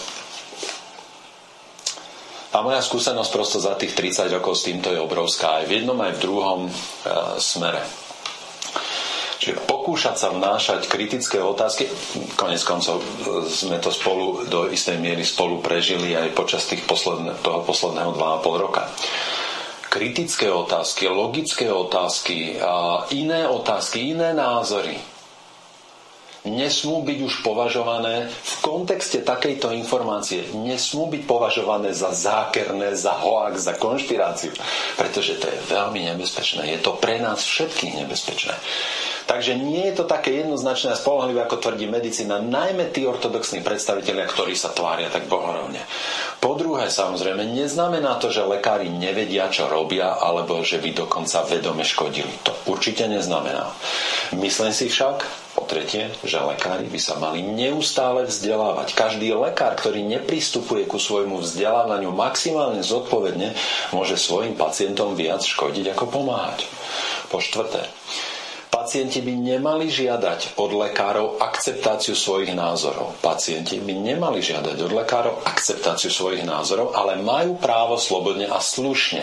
A moja skúsenosť prosto za tých tridsať rokov s týmto je obrovská. Aj v jednom, aj v druhom e, smere. Čiže pokúšať sa vnášať kritické otázky, konec koncov sme to spolu do istej miery spolu prežili aj počas tých posledne, toho posledného dva a pol roka. Kritické otázky, logické otázky, a iné otázky, iné názory nesmú byť už považované v kontexte takejto informácie, nesmú byť považované za zákerné, za hoax, za konšpiráciu, pretože to je veľmi nebezpečné. Je to pre nás všetkých nebezpečné. Takže nie je to také jednoznačné a spoľahlivé, ako tvrdí medicína, najmä tí ortodoxní predstavitelia, ktorí sa tvária tak bohorovne. Po druhé, samozrejme, neznamená to, že lekári nevedia, čo robia, alebo že by dokonca vedome škodili. To určite neznamená. Myslím si však, po tretie, že lekári by sa mali neustále vzdelávať. Každý lekár, ktorý nepristupuje ku svojmu vzdelávaniu maximálne zodpovedne, môže svojim pacientom viac škodiť ako pomáhať. Po štvrté, pacienti by nemali žiadať od lekárov akceptáciu svojich názorov. Pacienti by nemali žiadať od lekárov akceptáciu svojich názorov, ale majú právo slobodne a slušne,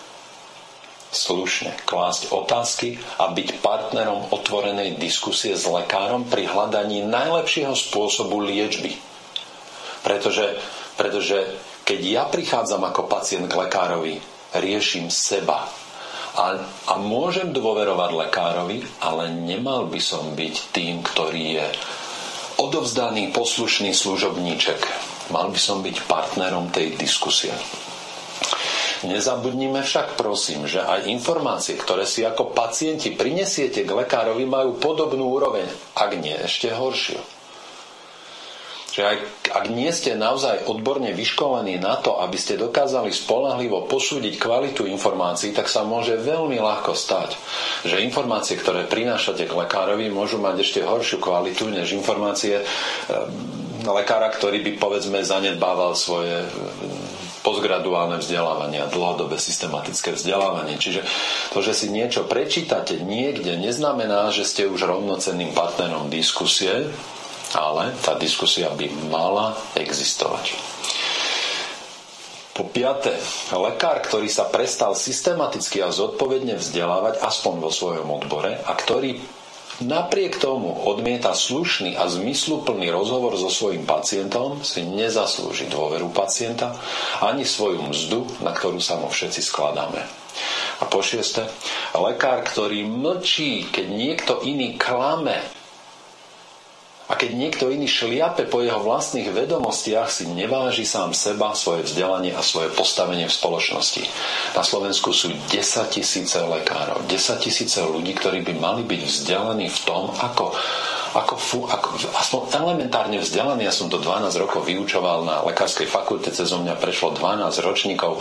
slušne klásť otázky a byť partnerom otvorenej diskusie s lekárom pri hľadaní najlepšieho spôsobu liečby. Pretože, pretože keď ja prichádzam ako pacient k lekárovi, riešim seba. A, a môžem dôverovať lekárovi, ale nemal by som byť tým, ktorý je odovzdaný, poslušný služobníček. Mal by som byť partnerom tej diskusie. Nezabudnime však, prosím, že aj informácie, ktoré si ako pacienti prinesiete k lekárovi, majú podobnú úroveň, ak nie ešte horšiu. Že aj ak nie ste naozaj odborne vyškolení na to, aby ste dokázali spoľahlivo posúdiť kvalitu informácií, tak sa môže veľmi ľahko stať, že informácie, ktoré prinášate k lekárovi, môžu mať ešte horšiu kvalitu než informácie lekára, ktorý by, povedzme, zanedbával svoje postgraduálne vzdelávanie a dlhodobé systematické vzdelávanie. Čiže to, že si niečo prečítate niekde, neznamená, že ste už rovnocenným partnerom diskusie, ale tá diskusia by mala existovať. Po piate, lekár, ktorý sa prestal systematicky a zodpovedne vzdelávať aspoň vo svojom odbore a ktorý napriek tomu odmieta slušný a zmysluplný rozhovor so svojím pacientom, si nezaslúži dôveru pacienta ani svoju mzdu, na ktorú sa mu všetci skladáme. A po šieste, lekár, ktorý mlčí, keď niekto iný klame, a keď niekto iný šliape po jeho vlastných vedomostiach, si neváži sám seba, svoje vzdelanie a svoje postavenie v spoločnosti. Na Slovensku sú desaťtisíce lekárov, desaťtisíce ľudí, ktorí by mali byť vzdelaní v tom, ako, ako, ako aspoň elementárne vzdelaní. Ja som to dvanásť rokov vyučoval na lekárskej fakulte, cez mňa prešlo dvanásť ročníkov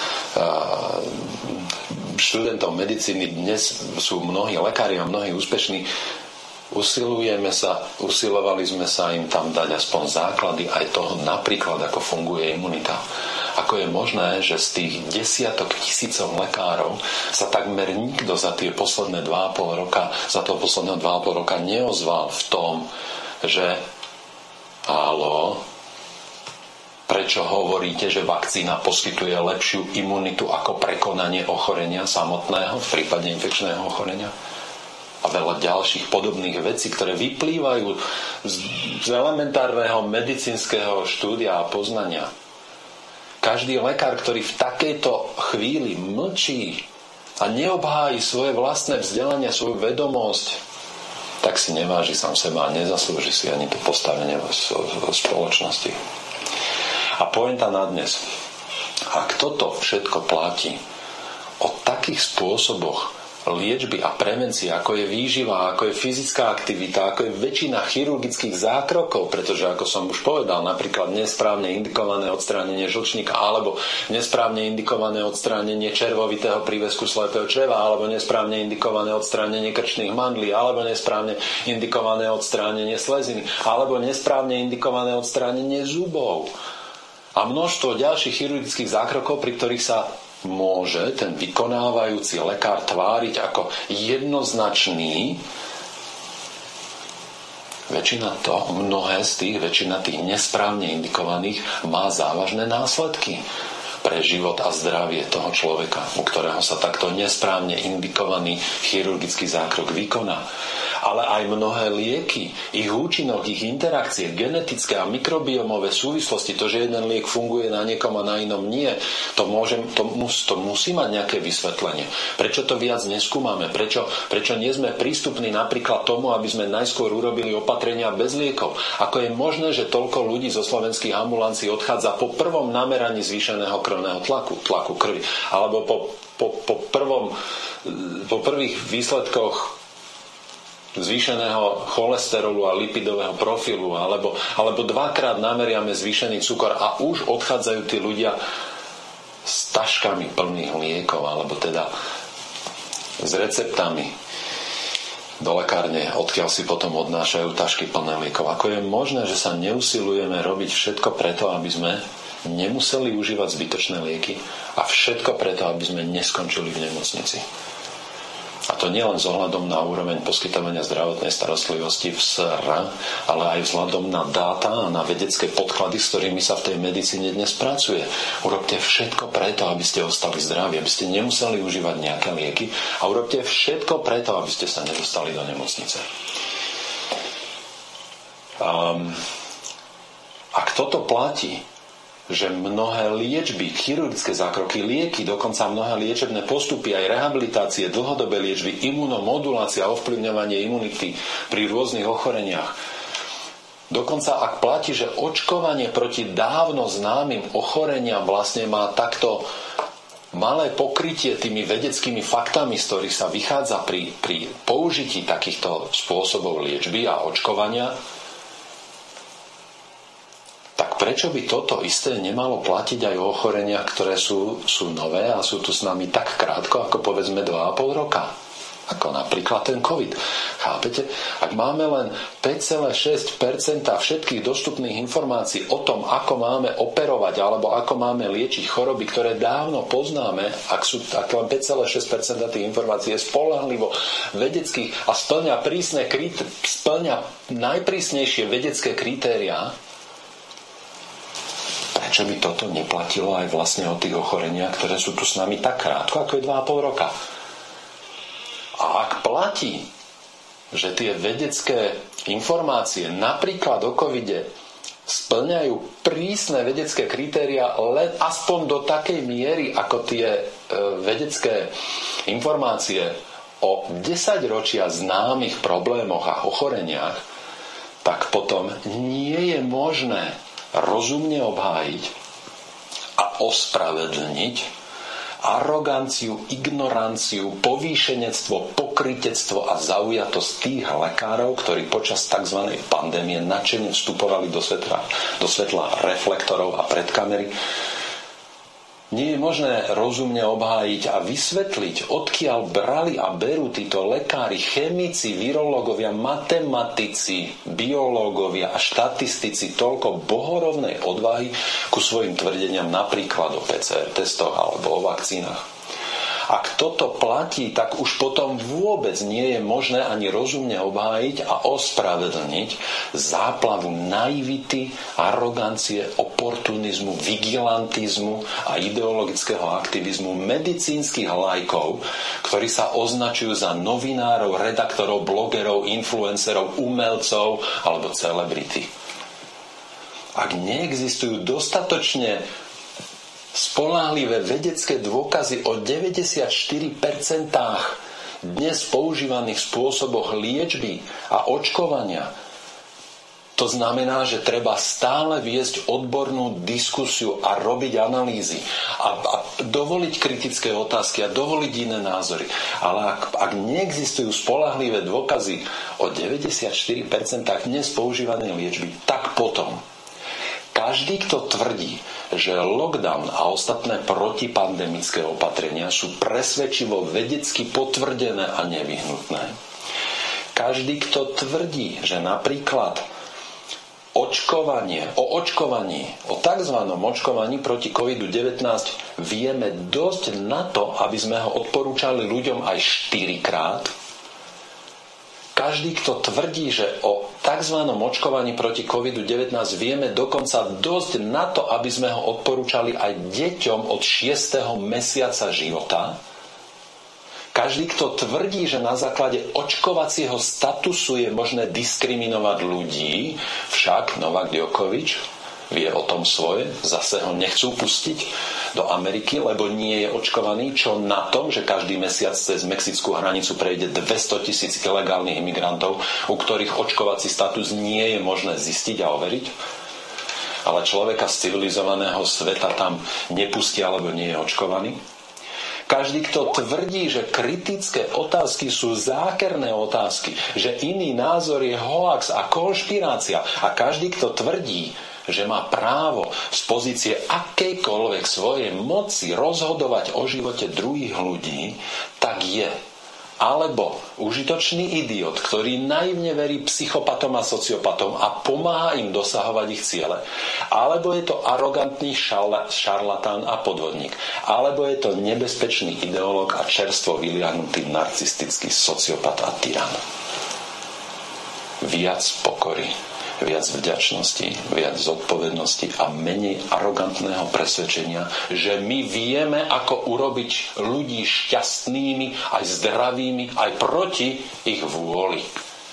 študentov medicíny. Dnes sú mnohí lekári a mnohí úspešní. Usilujeme sa, usilovali sme sa im tam dať aspoň základy aj toho, napríklad ako funguje imunita. Ako je možné, že z tých desiatok tisícov lekárov sa takmer nikto za tie posledné dva a pol roka, za toho posledného dva a pol roka neozval v tom, že álo, prečo hovoríte, že vakcína poskytuje lepšiu imunitu ako prekonanie ochorenia samotného v prípade infekčného ochorenia? A veľa ďalších podobných vecí, ktoré vyplývajú z, z elementárneho medicínskeho štúdia a poznania. Každý lekár, ktorý v takejto chvíli mlčí a neobhájí svoje vlastné vzdelanie, svoju vedomosť, tak si neváži sám seba a nezaslúži si ani to postavenie v, v, v spoločnosti. A pointa na dnes. Ak toto všetko platí o takých spôsoboch liečby a prevencie, ako je výživa, ako je fyzická aktivita, ako je väčšina chirurgických zákrokov, pretože ako som už povedal, napríklad nesprávne indikované odstránenie žlčníka alebo nesprávne indikované odstránenie červovitého prívesku slepého čreva alebo nesprávne indikované odstránenie krčných mandlí alebo nesprávne indikované odstránenie sleziny alebo nesprávne indikované odstránenie zubov a množstvo ďalších chirurgických zákrokov, pri ktorých sa môže ten vykonávajúci lekár tváriť ako jednoznačný. Väčšina to, mnohé z tých, väčšina tých nesprávne indikovaných má závažné následky pre život a zdravie toho človeka, u ktorého sa takto nesprávne indikovaný chirurgický zákrok vykoná. ale aj mnohé lieky, ich účinok, ich interakcie, genetické a mikrobiomové súvislosti, to, že jeden liek funguje na niekom a na inom nie, to, môžem, to, mus, to musí mať nejaké vysvetlenie. Prečo to viac neskúmame? Prečo, prečo nie sme prístupní napríklad tomu, aby sme najskôr urobili opatrenia bez liekov? Ako je možné, že toľko ľudí zo slovenských ambulancií odchádza po prvom nameraní zvýšeného krvného tlaku, tlaku krvi, alebo po, po, po, prvom, po prvých výsledkoch zvýšeného cholesterolu a lipidového profilu, alebo, alebo dvakrát nameriame zvýšený cukor a už odchádzajú tí ľudia s taškami plných liekov, alebo teda s receptami do lekárne, odkiaľ si potom odnášajú tašky plné liekov. Ako je možné, že sa neusilujeme robiť všetko preto, aby sme nemuseli užívať zbytočné lieky a všetko preto, aby sme neskončili v nemocnici? A to nie len s ohľadom na úroveň poskytovania zdravotnej starostlivosti v es er a, ale aj vzhľadom na dáta a na vedecké podklady, s ktorými sa v tej medicíne dnes pracuje. Urobte všetko preto, aby ste ostali zdraví, aby ste nemuseli užívať nejaké lieky a urobte všetko preto, aby ste sa nedostali do nemocnice. Um, ak toto platí, že mnohé liečby, chirurgické zákroky, lieky, dokonca mnohé liečebné postupy, aj rehabilitácie, dlhodobé liečby, imunomodulácia, ovplyvňovanie imunity pri rôznych ochoreniach. Dokonca ak platí, že očkovanie proti dávno známym ochoreniam vlastne má takto malé pokrytie tými vedeckými faktami, z ktorých sa vychádza pri, pri použití takýchto spôsobov liečby a očkovania, tak prečo by toto isté nemalo platiť aj o ochoreniach, ktoré sú, sú nové a sú tu s nami tak krátko, ako povedzme dva a pol roka? Ako napríklad ten COVID. Chápete? Ak máme len päť celá šesť percenta všetkých dostupných informácií o tom, ako máme operovať alebo ako máme liečiť choroby, ktoré dávno poznáme, ak sú ak len päť celá šesť percenta tých informácií je spoľahlivo vedeckých a splňa prísne krit, splňa najprísnejšie vedecké kritériá, prečo by toto neplatilo aj vlastne o tých ochoreniach, ktoré sú tu s nami tak krátko, ako je dva a pol roka? A ak platí, že tie vedecké informácie napríklad o covide splňajú prísne vedecké kritériá len aspoň do takej miery, ako tie e, vedecké informácie o desaťročia známych problémoch a ochoreniach, tak potom nie je možné rozumne obhájiť a ospravedlniť aroganciu, ignoranciu, povýšenectvo, pokrytectvo a zaujatosť tých lekárov, ktorí počas tzv. Pandémie nadšene vstupovali do svetla, do svetla reflektorov a pred kamery. Nie je možné rozumne obhájiť a vysvetliť, odkiaľ brali a berú títo lekári, chemici, virológovia, matematici, biológovia a štatistici toľko bohorovnej odvahy ku svojim tvrdeniam napríklad o pé cé er testoch alebo o vakcínach. Ak toto platí, tak už potom vôbec nie je možné ani rozumne obhájiť a ospravedlniť záplavu naivity, arogancie, oportunizmu, vigilantizmu a ideologického aktivizmu medicínskych laikov, ktorí sa označujú za novinárov, redaktorov, blogerov, influencerov, umelcov alebo celebrity. Ak neexistujú dostatočne spoľahlivé vedecké dôkazy o deväťdesiatštyri percent dnes používaných spôsoboch liečby a očkovania, to znamená, že treba stále viesť odbornú diskusiu a robiť analýzy a, a dovoliť kritické otázky a dovoliť iné názory. Ale ak, ak neexistujú spoľahlivé dôkazy o deväťdesiatštyri percent dnes používanej liečby, tak potom každý, kto tvrdí, že lockdown a ostatné protipandemické opatrenia sú presvedčivo vedecky potvrdené a nevyhnutné. Každý, kto tvrdí, že napríklad očkovanie, o očkovaní, o tzv. Očkovaní proti kovid devätnásť vieme dosť na to, aby sme ho odporúčali ľuďom aj štyrikrát. Každý, kto tvrdí, že o tzv. Očkovaní proti kovid devätnásť vieme dokonca dosť na to, aby sme ho odporúčali aj deťom od šiesteho mesiaca života. Každý, kto tvrdí, že na základe očkovacieho statusu je možné diskriminovať ľudí, však Novák Djokovič vie o tom svoje, zase ho nechcú pustiť do Ameriky, lebo nie je očkovaný, čo na tom, že každý mesiac cez mexickú hranicu prejde dvestotisíc ilegálnych imigrantov, u ktorých očkovací status nie je možné zistiť a overiť. Ale človeka z civilizovaného sveta tam nepustia, alebo nie je očkovaný. Každý, kto tvrdí, že kritické otázky sú zákerné otázky, že iný názor je hoax a konšpirácia, a každý, kto tvrdí, že má právo z pozície akejkoľvek svojej moci rozhodovať o živote druhých ľudí, tak je alebo užitočný idiot, ktorý naivne verí psychopatom a sociopatom a pomáha im dosahovať ich ciele, alebo je to arogantný šarlatán a podvodník, alebo je to nebezpečný ideológ a čerstvo vyliahnutý narcistický sociopat a tyran. Viac pokory, viac vďačnosti, viac zodpovednosti a menej arogantného presvedčenia, že my vieme, ako urobiť ľudí šťastnými, aj zdravými, aj proti ich vôli.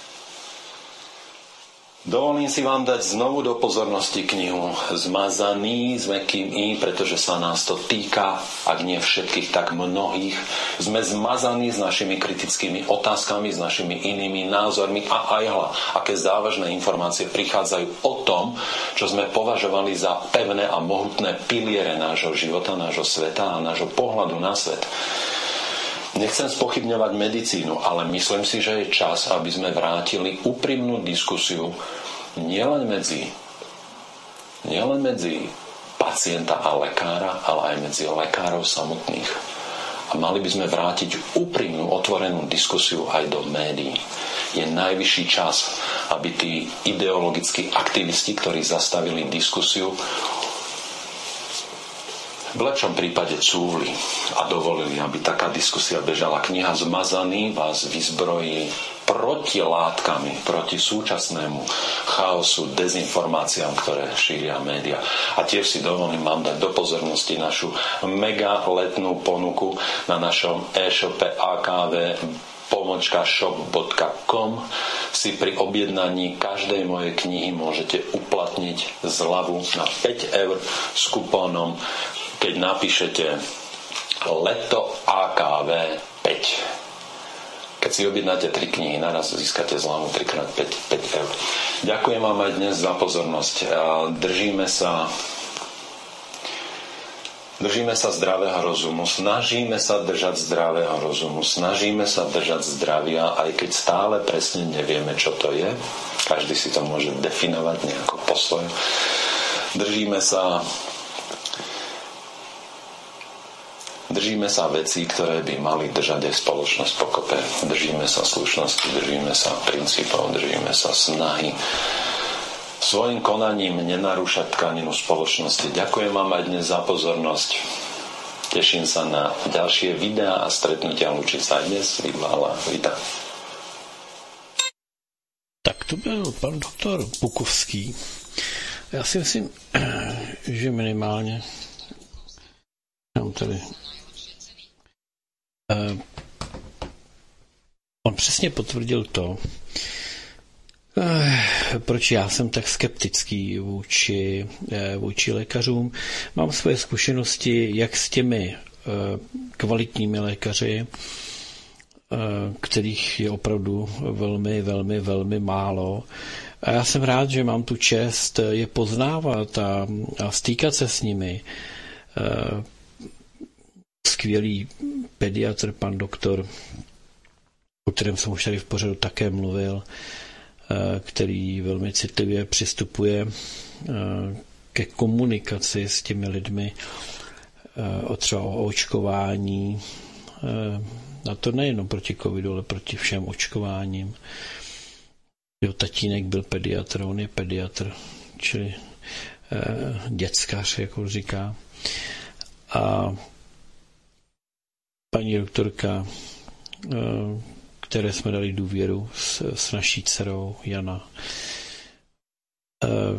Dovolím si vám dať znovu do pozornosti knihu Zmazaný s mäkkým i, pretože sa nás to týka, ak nie všetkých, tak mnohých. Sme zmazaní s našimi kritickými otázkami, s našimi inými názormi a aj hľa, aké závažné informácie prichádzajú o tom, čo sme považovali za pevné a mohutné piliere nášho života, nášho sveta a nášho pohľadu na svet. Nechcem spochybňovať medicínu, ale myslím si, že je čas, aby sme vrátili úprimnú diskusiu nielen medzi, nielen medzi pacienta a lekára, ale aj medzi lekárov samotných. A mali by sme vrátiť úprimnú, otvorenú diskusiu aj do médií. Je najvyšší čas, aby tí ideologickí aktivisti, ktorí zastavili diskusiu, v lepšom prípade cúvli a dovolili, aby taká diskusia bežala. Kniha Zmazaný vás vyzbrojí proti látkami, proti súčasnému chaosu, dezinformáciám, ktoré šíria média. A tiež si dovolím vám dať do pozornosti našu mega letnú ponuku na našom e-shope á ká vé pomočka shop bodka com. Si pri objednaní každej mojej knihy môžete uplatniť zľavu na päť eur s kupónom, keď napíšete Leto á ká vé päť. Keď si objednáte tri knihy, naraz získate zľavu tri krát päť eur. Ďakujem vám aj dnes za pozornosť. Držíme sa Držíme sa zdravého rozumu, snažíme sa držať zdravého rozumu, snažíme sa držať zdravia, aj keď stále presne nevieme, čo to je. Každý si to môže definovať nejako po svojom. Držíme sa Držíme sa vecí, ktoré by mali držať aj spoločnosť pokope. Držíme sa slušnosti, držíme sa princípov, držíme sa snahy svojim konaním nenarúšať tkaninu spoločnosti. Ďakujem vám aj dnes za pozornosť. Teším sa na ďalšie videá a stretnutia. Lúči sa aj dnes. Vyvála. Vítam. Tak to byl pan doktor Bukovský. Já si myslím, že minimálně mám tady Uh, on přesně potvrdil to, uh, proč já jsem tak skeptický vůči, uh, vůči lékařům. Mám svoje zkušenosti jak s těmi uh, kvalitními lékaři, uh, kterých je opravdu velmi, velmi, velmi málo. A já jsem rád, že mám tu čest je poznávat a, a stýkat se s nimi. Uh, skvělý pediatr, pan doktor, o kterém jsem už tady v pořadu také mluvil, který velmi citlivě přistupuje ke komunikaci s těmi lidmi, o třeba o očkování, a to nejenom proti covidu, ale proti všem očkováním. Jo, tatínek byl pediatr, on je pediatr, čili děckař, jak on říká. A paní doktorka, které jsme dali důvěru s, s naší dcerou Jana.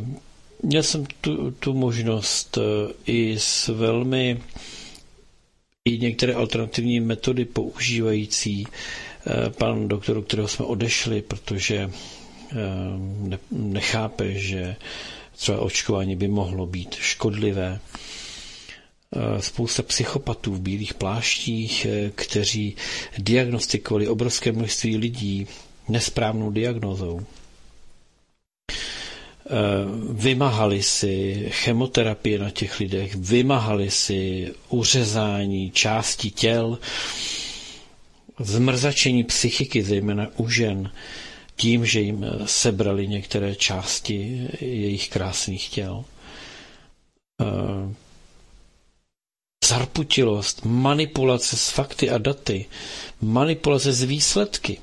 Měl jsem tu, tu možnost i s velmi i některé alternativní metody používající pan doktor, kterého jsme odešli, protože nechápe, že třeba očkování by mohlo být škodlivé. Spousta psychopatů v bílých pláštích, kteří diagnostikovali obrovské množství lidí nesprávnou diagnózou. Vymáhali si chemoterapie na těch lidech, vymáhali si uřezání části těl, zmrzačení psychiky, zejména u žen, tím, že jim sebrali některé části jejich krásných těl. Zarputilost, manipulace s fakty a daty, manipulace s výsledky,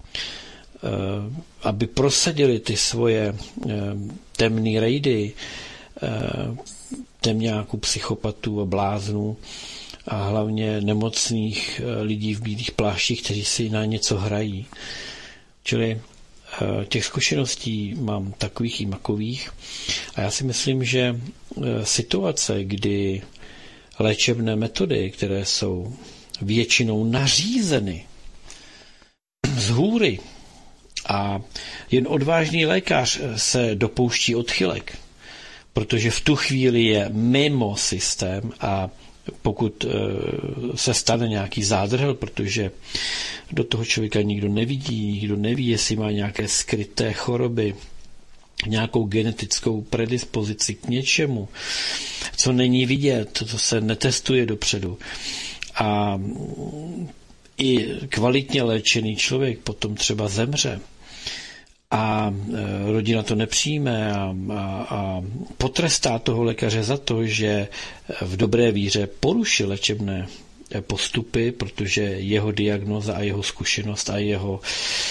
aby prosadili ty svoje temné rejdy, temňáků, psychopatů a bláznů a hlavně nemocných lidí v bílých pláštích, kteří si na něco hrají. Čili těch zkušeností mám takových i makových a já si myslím, že situace, kdy léčebné metody, které jsou většinou nařízeny z hůry a jen odvážný lékař se dopouští odchylek, protože v tu chvíli je mimo systém a pokud se stane nějaký zádrhel, protože do toho člověka nikdo nevidí, nikdo neví, jestli má nějaké skryté choroby, nějakou genetickou predispozici k něčemu, co není vidět, to se netestuje dopředu. A i kvalitně léčený člověk potom třeba zemře a rodina to nepřijme a, a, a potrestá toho lékaře za to, že v dobré víře porušil léčebné postupy, protože jeho diagnóza a jeho zkušenost a jeho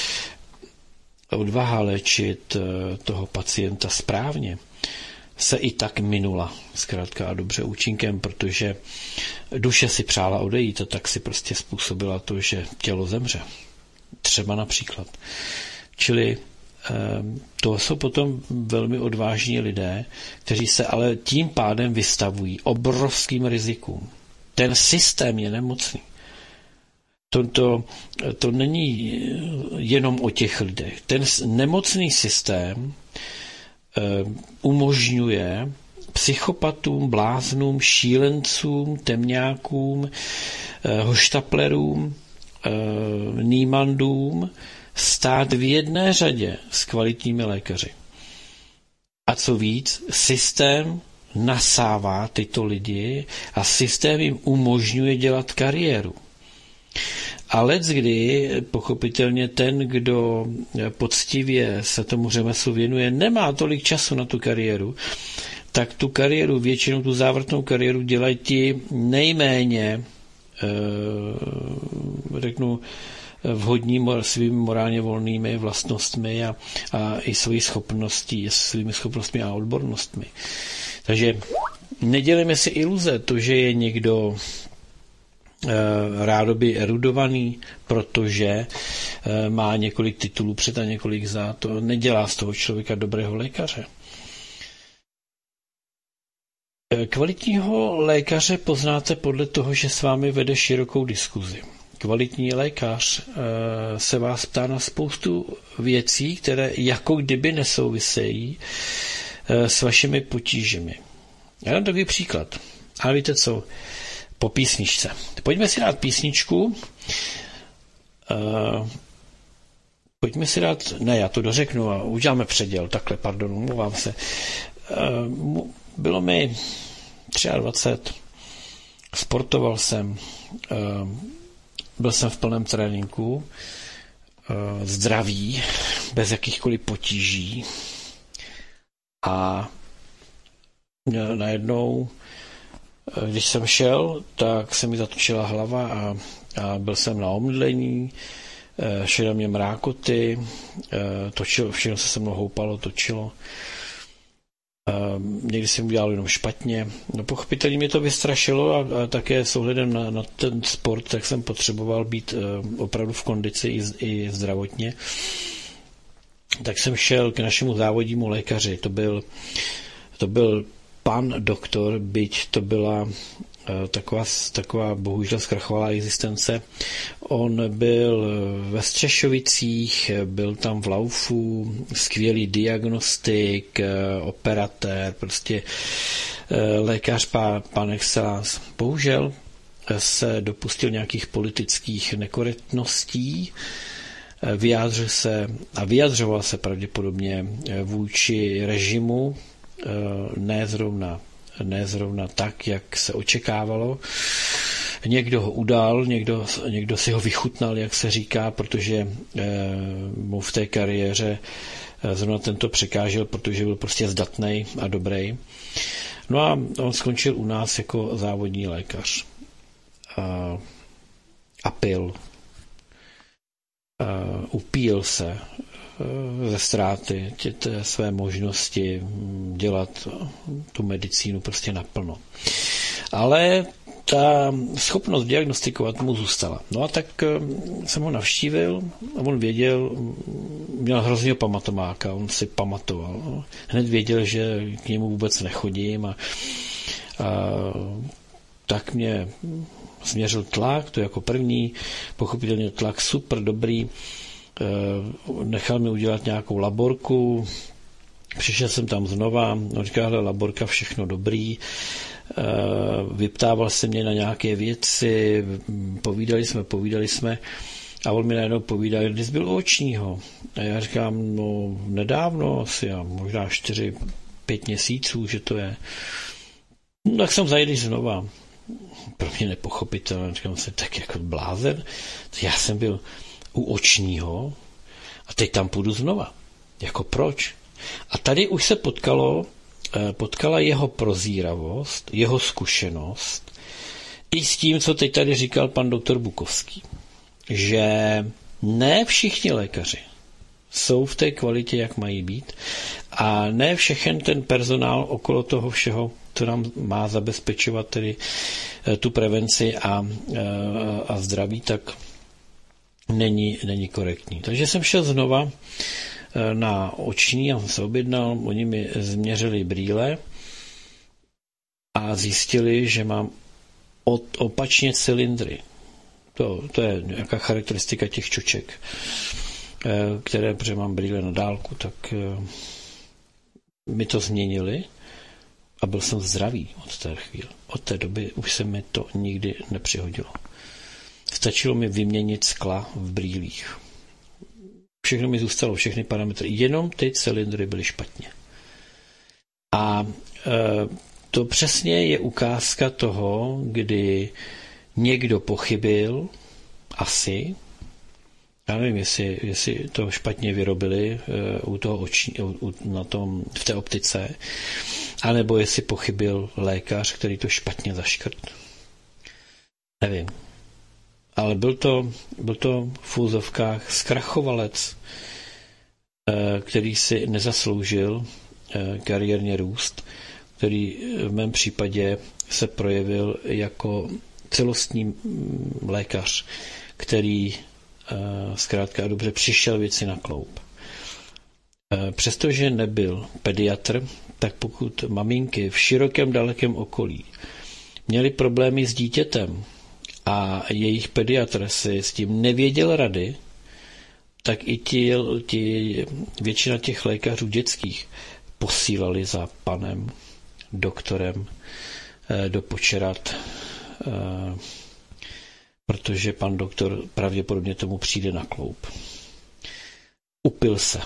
odvaha léčit toho pacienta správně se i tak minula zkrátka a dobře účinkem, protože duše si přála odejít a tak si prostě způsobila to, že tělo zemře. Třeba například. Čili to jsou potom velmi odvážní lidé, kteří se ale tím pádem vystavují obrovským rizikům. Ten systém je nemocný. To, to, to není jenom o těch lidech. Ten nemocný systém eh, umožňuje psychopatům, bláznům, šílencům, temňákům, eh, hoštaplerům, eh, nímandům stát v jedné řadě s kvalitními lékaři. A co víc, systém nasává tyto lidi a systém jim umožňuje dělat kariéru. A leckdy, pochopitelně ten, kdo poctivě se tomu řemeslu věnuje, nemá tolik času na tu kariéru, tak tu kariéru, většinou tu závratnou kariéru dělají ti nejméně, řeknu, vhodní svými morálně volnými vlastnostmi a, a i svojí schopností, svými schopnostmi a odbornostmi. Takže nedělejme si iluze, to, že je někdo rádoby erudovaný, protože má několik titulů před a několik za, to nedělá z toho člověka dobrého lékaře. Kvalitního lékaře poznáte podle toho, že s vámi vede širokou diskuzi. Kvalitní lékař se vás ptá na spoustu věcí, které jako kdyby nesouvisejí s vašimi potížemi. Já dám takový příklad. Ale víte co? Po písničce. Pojďme si dát písničku. Pojďme si dát... Ne, já to dořeknu a uděláme předěl. Takhle, pardon, mluvám se. Bylo mi dvacet tři. Sportoval jsem. Byl jsem v plném tréninku. Zdravý, bez jakýchkoliv potíží. A najednou, když jsem šel, tak se mi zatočila hlava a, a byl jsem na omdlení, šel mě mrákoty, točilo, všechno se se mnou houpalo, točilo. Někdy jsem udělal jenom špatně. No pochopitelně mě to vystrašilo a, a také s ohledem na, na ten sport, tak jsem potřeboval být opravdu v kondici i, i zdravotně. Tak jsem šel k našemu závodnímu lékaři. To byl, to byl pan doktor, byť to byla taková, taková bohužel zkrachovalá existence. On byl ve Střešovicích, byl tam v Laufu, skvělý diagnostik, operatér, prostě lékař par excellence. Bohužel se dopustil nějakých politických nekorektností, vyjádřil se a vyjadřoval se pravděpodobně vůči režimu, ne zrovna, ne zrovna tak, jak se očekávalo. Někdo ho udal, někdo, někdo si ho vychutnal, jak se říká, protože mu v té kariéře zrovna tento překážel, protože byl prostě zdatnej a dobrý. No a on skončil u nás jako závodní lékař. A, a pil. A upíjel se ze ztráty tě, tě své možnosti dělat tu medicínu prostě naplno. Ale ta schopnost diagnostikovat mu zůstala. No a tak jsem ho navštívil a on věděl, měl hrozného pamatomáka, on si pamatoval. No. Hned věděl, že k němu vůbec nechodím a, a tak mě změřil tlak, to jako první, pochopitelně tlak super dobrý, nechal mi udělat nějakou laborku, přišel jsem tam znova, on říkal, hele, laborka, všechno dobrý, vyptával se mě na nějaké věci, povídali jsme, povídali jsme a on mi najednou povídal, kdy jsi byl u očního. A já říkám, no nedávno, asi a možná čtyři, pět měsíců, že to je. No, tak jsem zajedl znova. Pro mě nepochopitelné, říkám se, tak jako blázen. Já jsem byl u očního a teď tam půjdu znova. Jako proč? A tady už se potkalo, potkala jeho prozíravost, jeho zkušenost i s tím, co teď tady říkal pan doktor Bukovský, že ne všichni lékaři jsou v té kvalitě, jak mají být a ne všechen ten personál okolo toho všeho, co nám má zabezpečovat tedy tu prevenci a, a zdraví, tak není, není korektní. Takže jsem šel znova na oční a jsem se objednal, oni mi změřili brýle a zjistili, že mám od, opačně cylindry. To, to je nějaká charakteristika těch čoček, které, protože mám brýle na dálku, tak mi to změnili a byl jsem zdravý od té chvíle. Od té doby už se mi to nikdy nepřihodilo. Stačilo mi vyměnit skla v brýlích. Všechno mi zůstalo, všechny parametry. Jenom ty cylindry byly špatně. A e, to přesně je ukázka toho, kdy někdo pochybil, asi, já nevím, jestli, jestli to špatně vyrobili e, u toho oční, u, na tom, v té optice, anebo jestli pochybil lékař, který to špatně zaškrt. Nevím. Ale byl to, byl to v úzovkách zkrachovalec, který si nezasloužil kariérně růst, který v mém případě se projevil jako celostní lékař, který zkrátka a dobře přišel věci na kloup. Přestože nebyl pediatr, tak pokud maminky v širokém dalekém okolí měly problémy s dítětem, a jejich pediatr si s tím nevěděl rady, tak i ti, ti, většina těch lékařů dětských posílali za panem doktorem do Počerat, protože pan doktor pravděpodobně tomu přijde na kloup. Upil se.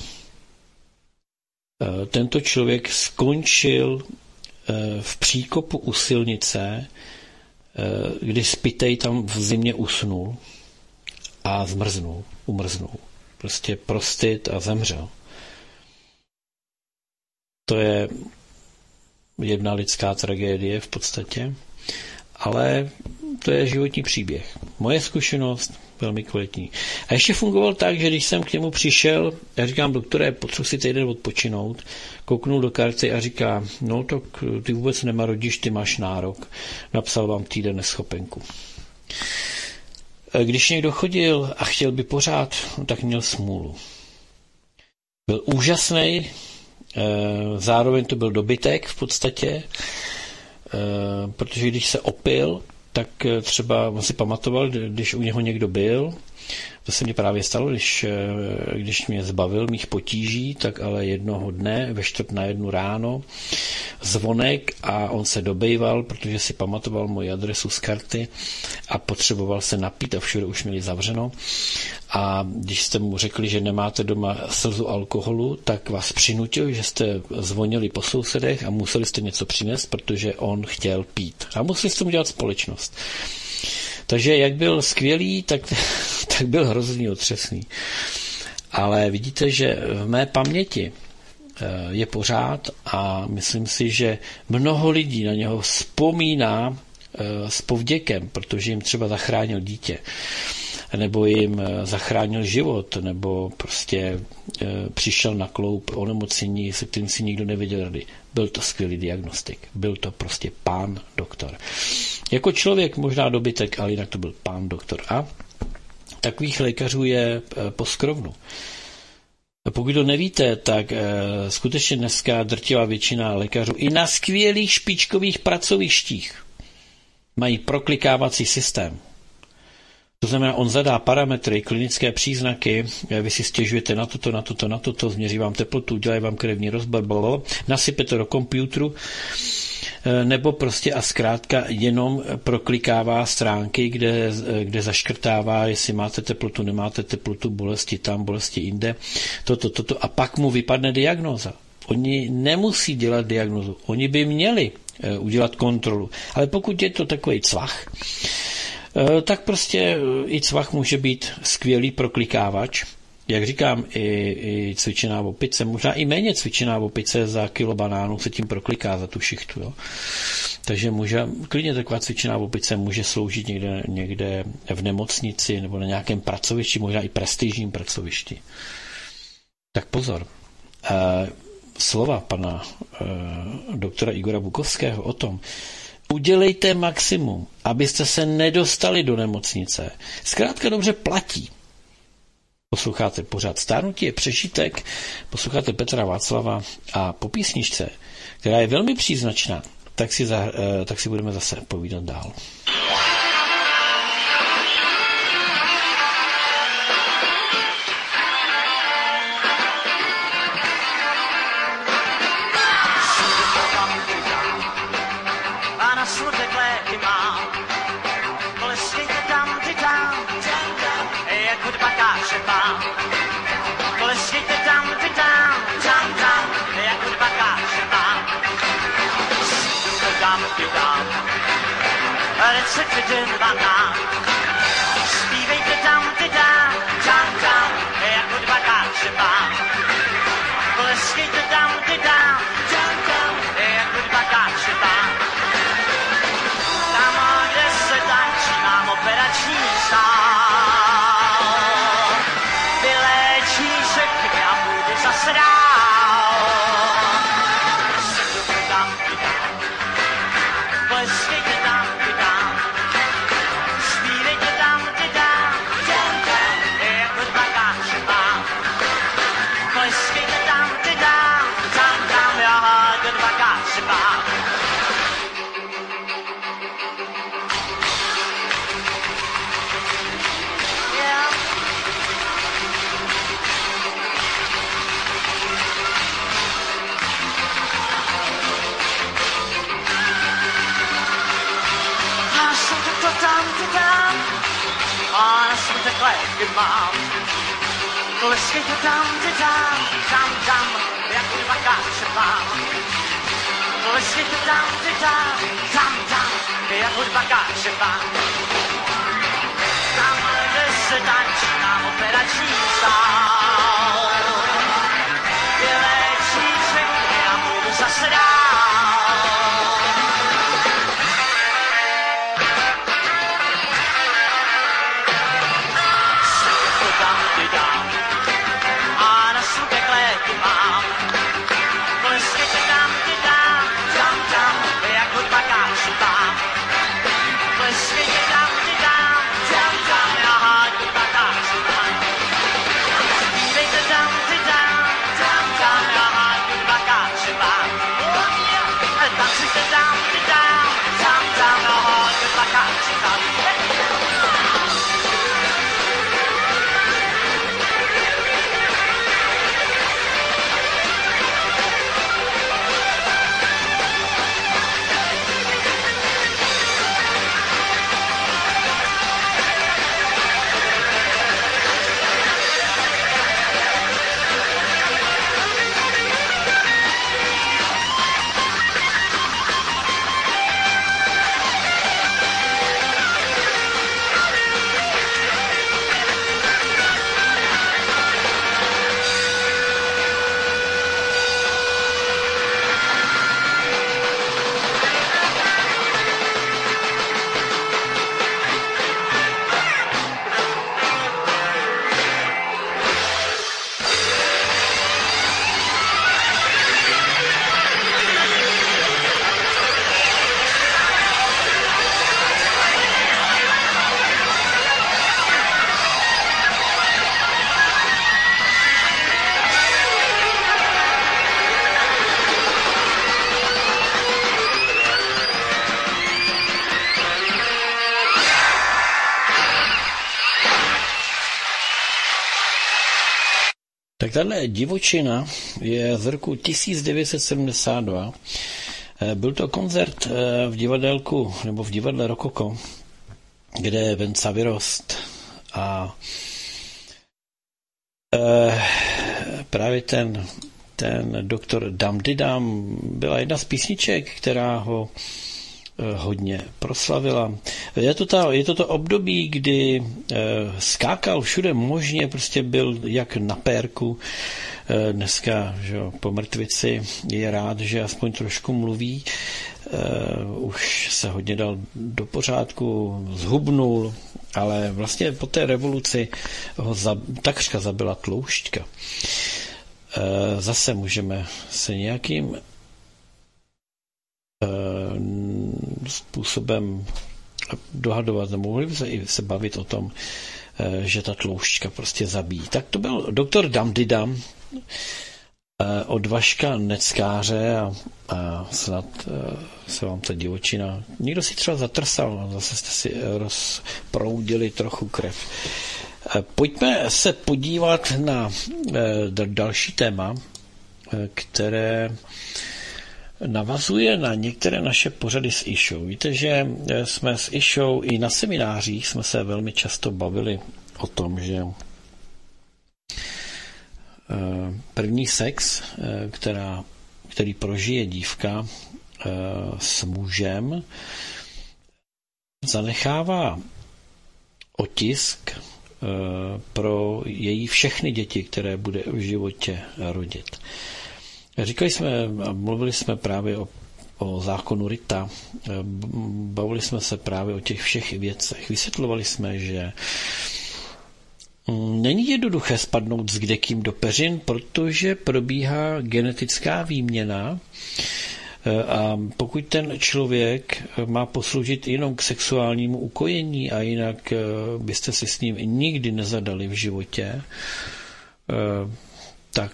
Tento člověk skončil v příkopu u silnice, kdy spitej tam v zimě usnul a zmrznul, umrznul. Prostě prostit a zemřel. To je jedna lidská tragédie v podstatě, ale to je životní příběh. Moje zkušenost velmi kvalitní. A ještě fungoval tak, že když jsem k němu přišel, já říkám, doktore, potřebuji si týden odpočinout, kouknul do karty a říká, no tak ty vůbec nemarodíš, ty máš nárok. Napsal vám týden neschopenku. Když někdo chodil a chtěl by pořád, tak měl smůlu. Byl úžasný, zároveň to byl dobytek v podstatě, protože když se opil, tak třeba on si pamatoval, když u něho někdo byl, to se mi právě stalo, když, když mě zbavil mých potíží, tak ale jednoho dne ve čtvrt na jednu ráno zvonek a on se dobejval, protože si pamatoval moji adresu z karty a potřeboval se napít a všude už měli zavřeno. A když jste mu řekli, že nemáte doma slzu alkoholu, tak vás přinutil, že jste zvonili po sousedech a museli jste něco přinést, protože on chtěl pít. A museli jste mu dělat společnost. Takže jak byl skvělý, tak, tak byl hrozný otřesný. Ale vidíte, že v mé paměti je pořád a myslím si, že mnoho lidí na něho vzpomíná s povděkem, protože jim třeba zachránil dítě, nebo jim zachránil život, nebo prostě přišel na kloup onemocnění, se kterým si nikdo nevěděl rady. Byl to skvělý diagnostik. Byl to prostě pán doktor. Jako člověk možná dobytek, ale jinak to byl pán doktor. A takových lékařů je poskrovnu. Pokud to nevíte, tak skutečně dneska drtivá většina lékařů i na skvělých špičkových pracovištích mají proklikávací systém. To znamená, on zadá parametry, klinické příznaky, vy si stěžujete na toto, na toto, na toto, změří vám teplotu, dělají vám krevní rozbor, blablabla, nasype to do počítače, nebo prostě a zkrátka jenom proklikává stránky, kde, kde zaškrtává, jestli máte teplotu, nemáte teplotu, bolesti tam, bolesti jinde, toto, toto a pak mu vypadne diagnóza. Oni nemusí dělat diagnózu, oni by měli udělat kontrolu, ale pokud je to takový cvach, tak prostě i cvach může být skvělý proklikávač. Jak říkám, i, i cvičená opice, možná i méně cvičená opice za kilo banánů se tím prokliká za tu šichtu. Jo. Takže může, klidně taková cvičená opice může sloužit někde, někde v nemocnici nebo na nějakém pracovišti, možná i prestižním pracovišti. Tak pozor. E, slova pana e, doktora Igora Bukovského o tom, udělejte maximum, abyste se nedostali do nemocnice. Zkrátka dobře platí. Posloucháte pořád Stárnutí je přežitek, posloucháte Petra Václava a po písničce, která je velmi příznačná, tak si, za, tak si budeme zase povídat dál. Zpívejte tam, ty dám, tam, tam, jako dva káčepa. Pleskejte tam, ty dám, tam, tam, jako dva káčepa. Tam, kde se tančí, mám operační sál. Vyléčí všechny a půjde zase dál. Zpívejte tam, ty dám, pleskejte tam, ty dám. Kléky mám, pleskejte tam, ty tam, tam, tam, jako dva káče mám. Pleskejte tam, ty tam, tam, tam, jako dva káče mám. Tam, kde se tančí, mám operační sál. Vyléčí všechny a budu zase dál. Tak tahle divočina je z roku tisíc devět set sedmdesát dva. Byl to koncert v divadelku, nebo v divadle Rokoko, kde Venca vyrost a e, právě ten, ten doktor Damdidam byla jedna z písniček, která ho e, hodně proslavila. Je to, ta, je to to období, kdy e, skákal všude možně, prostě byl jak na pérku. E, dneska, že jo, po mrtvici je rád, že aspoň trošku mluví. Uh, už se hodně dal do pořádku, zhubnul, ale vlastně po té revoluci ho za, takřka zabila tloušťka. Uh, zase můžeme se nějakým uh, způsobem dohadovat, nebo mohli by se i se bavit o tom, uh, že ta tloušťka prostě zabíjí. Tak to byl doktor Damdidam od Vaška Neckáře a, a snad se vám ta divočina... Někdo si třeba zatrsal, zase jste si rozproudili trochu krev. Pojďme se podívat na další téma, které navazuje na některé naše pořady s Išou. Víte, že jsme s Išou i na seminářích jsme se velmi často bavili o tom, že první sex, která, který prožije dívka s mužem, zanechává otisk pro její všechny děti, které bude v životě rodit. Říkali jsme, mluvili jsme právě o, o zákonu Rita, bavili jsme se právě o těch všech věcech. Vysvětlovali jsme, že není jednoduché spadnout s kdekým do peřin, protože probíhá genetická výměna a pokud ten člověk má posloužit jenom k sexuálnímu ukojení a jinak byste si s ním nikdy nezadali v životě, tak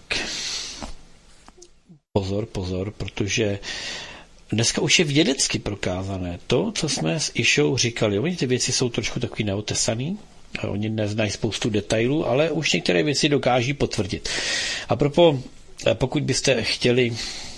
pozor, pozor, protože dneska už je vědecky prokázané to, co jsme s Išou říkali. Oni ty věci jsou trošku takový neotesaný, oni neznají spoustu detailů, ale už některé věci dokáží potvrdit. A propo, pokud byste chtěli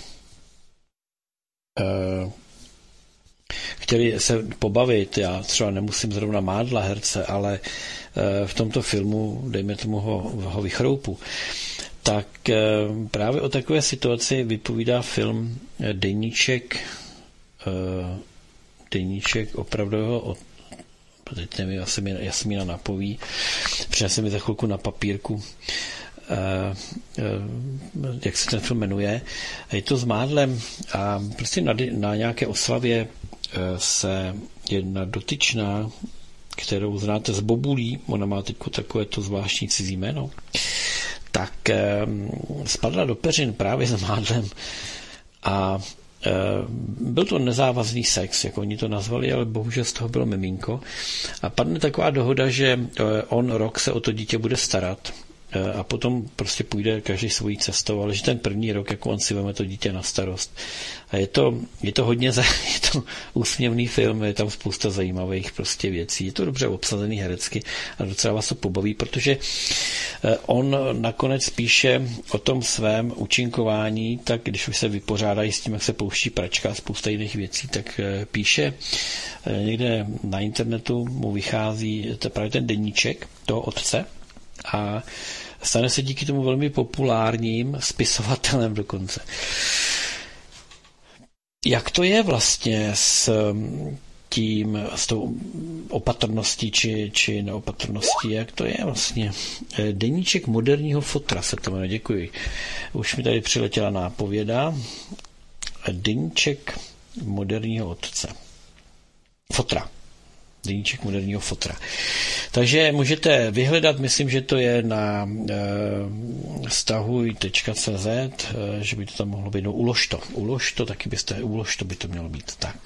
uh, chtěli se pobavit, já třeba nemusím zrovna mádla herce, ale uh, v tomto filmu, dejme tomu ho, ho vychroupu, tak uh, právě o takové situaci vypovídá film Deníček uh, Deníček opravdového od teď nevím, asi mi Jasmína napoví, přinese mi za chvilku na papírku, uh, uh, jak se ten film jmenuje. Je to s Mádlem a prostě na, na nějaké oslavě uh, se jedna dotyčná, kterou znáte z Bobulí, ona má teď takové to zvláštní cizí jméno, tak uh, spadla do peřin právě s Mádlem a byl to nezávazný sex, jak oni to nazvali, ale bohužel z toho bylo miminko. A padne taková dohoda, že on rok se o to dítě bude starat a potom prostě půjde každý svojí cestou, ale že ten první rok, jako on si veme to dítě na starost. A je to, je to hodně za, je to úsměvný film, je tam spousta zajímavých prostě věcí. Je to dobře obsazený herecky a docela vás to pobaví, protože on nakonec píše o tom svém účinkování, tak když už se vypořádají s tím, jak se pouští pračka a spousta jiných věcí, tak píše někde na internetu, mu vychází právě ten deníček toho otce, a stane se díky tomu velmi populárním spisovatelem dokonce. Jak to je vlastně s tím, s tou opatrností či, či neopatrností, jak to je vlastně? Deníček moderního fotra se to jmenuje, děkuji. Už mi tady přiletěla nápověda. Deníček moderního otce. Fotra. Deníček moderního fotra. Takže můžete vyhledat, myslím, že to je na e, stahuj tečka cé zet, e, že by to tam mohlo být, no ulož to, ulož to, taky byste, ulož to by to mělo být, tak.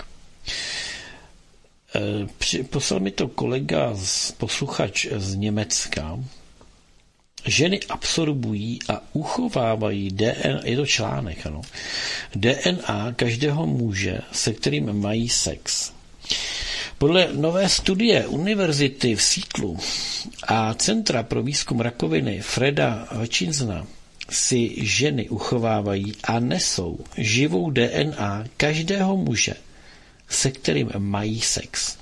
E, při, poslal mi to kolega, z, posluchač z Německa, ženy absorbují a uchovávají D N A, je to článek, ano, D N A každého muže, se kterým mají sex. Podle nové studie univerzity v Seattlu a Centra pro výzkum rakoviny Freda Hutchinsona si ženy uchovávají a nesou živou D N A každého muže, se kterým mají sex.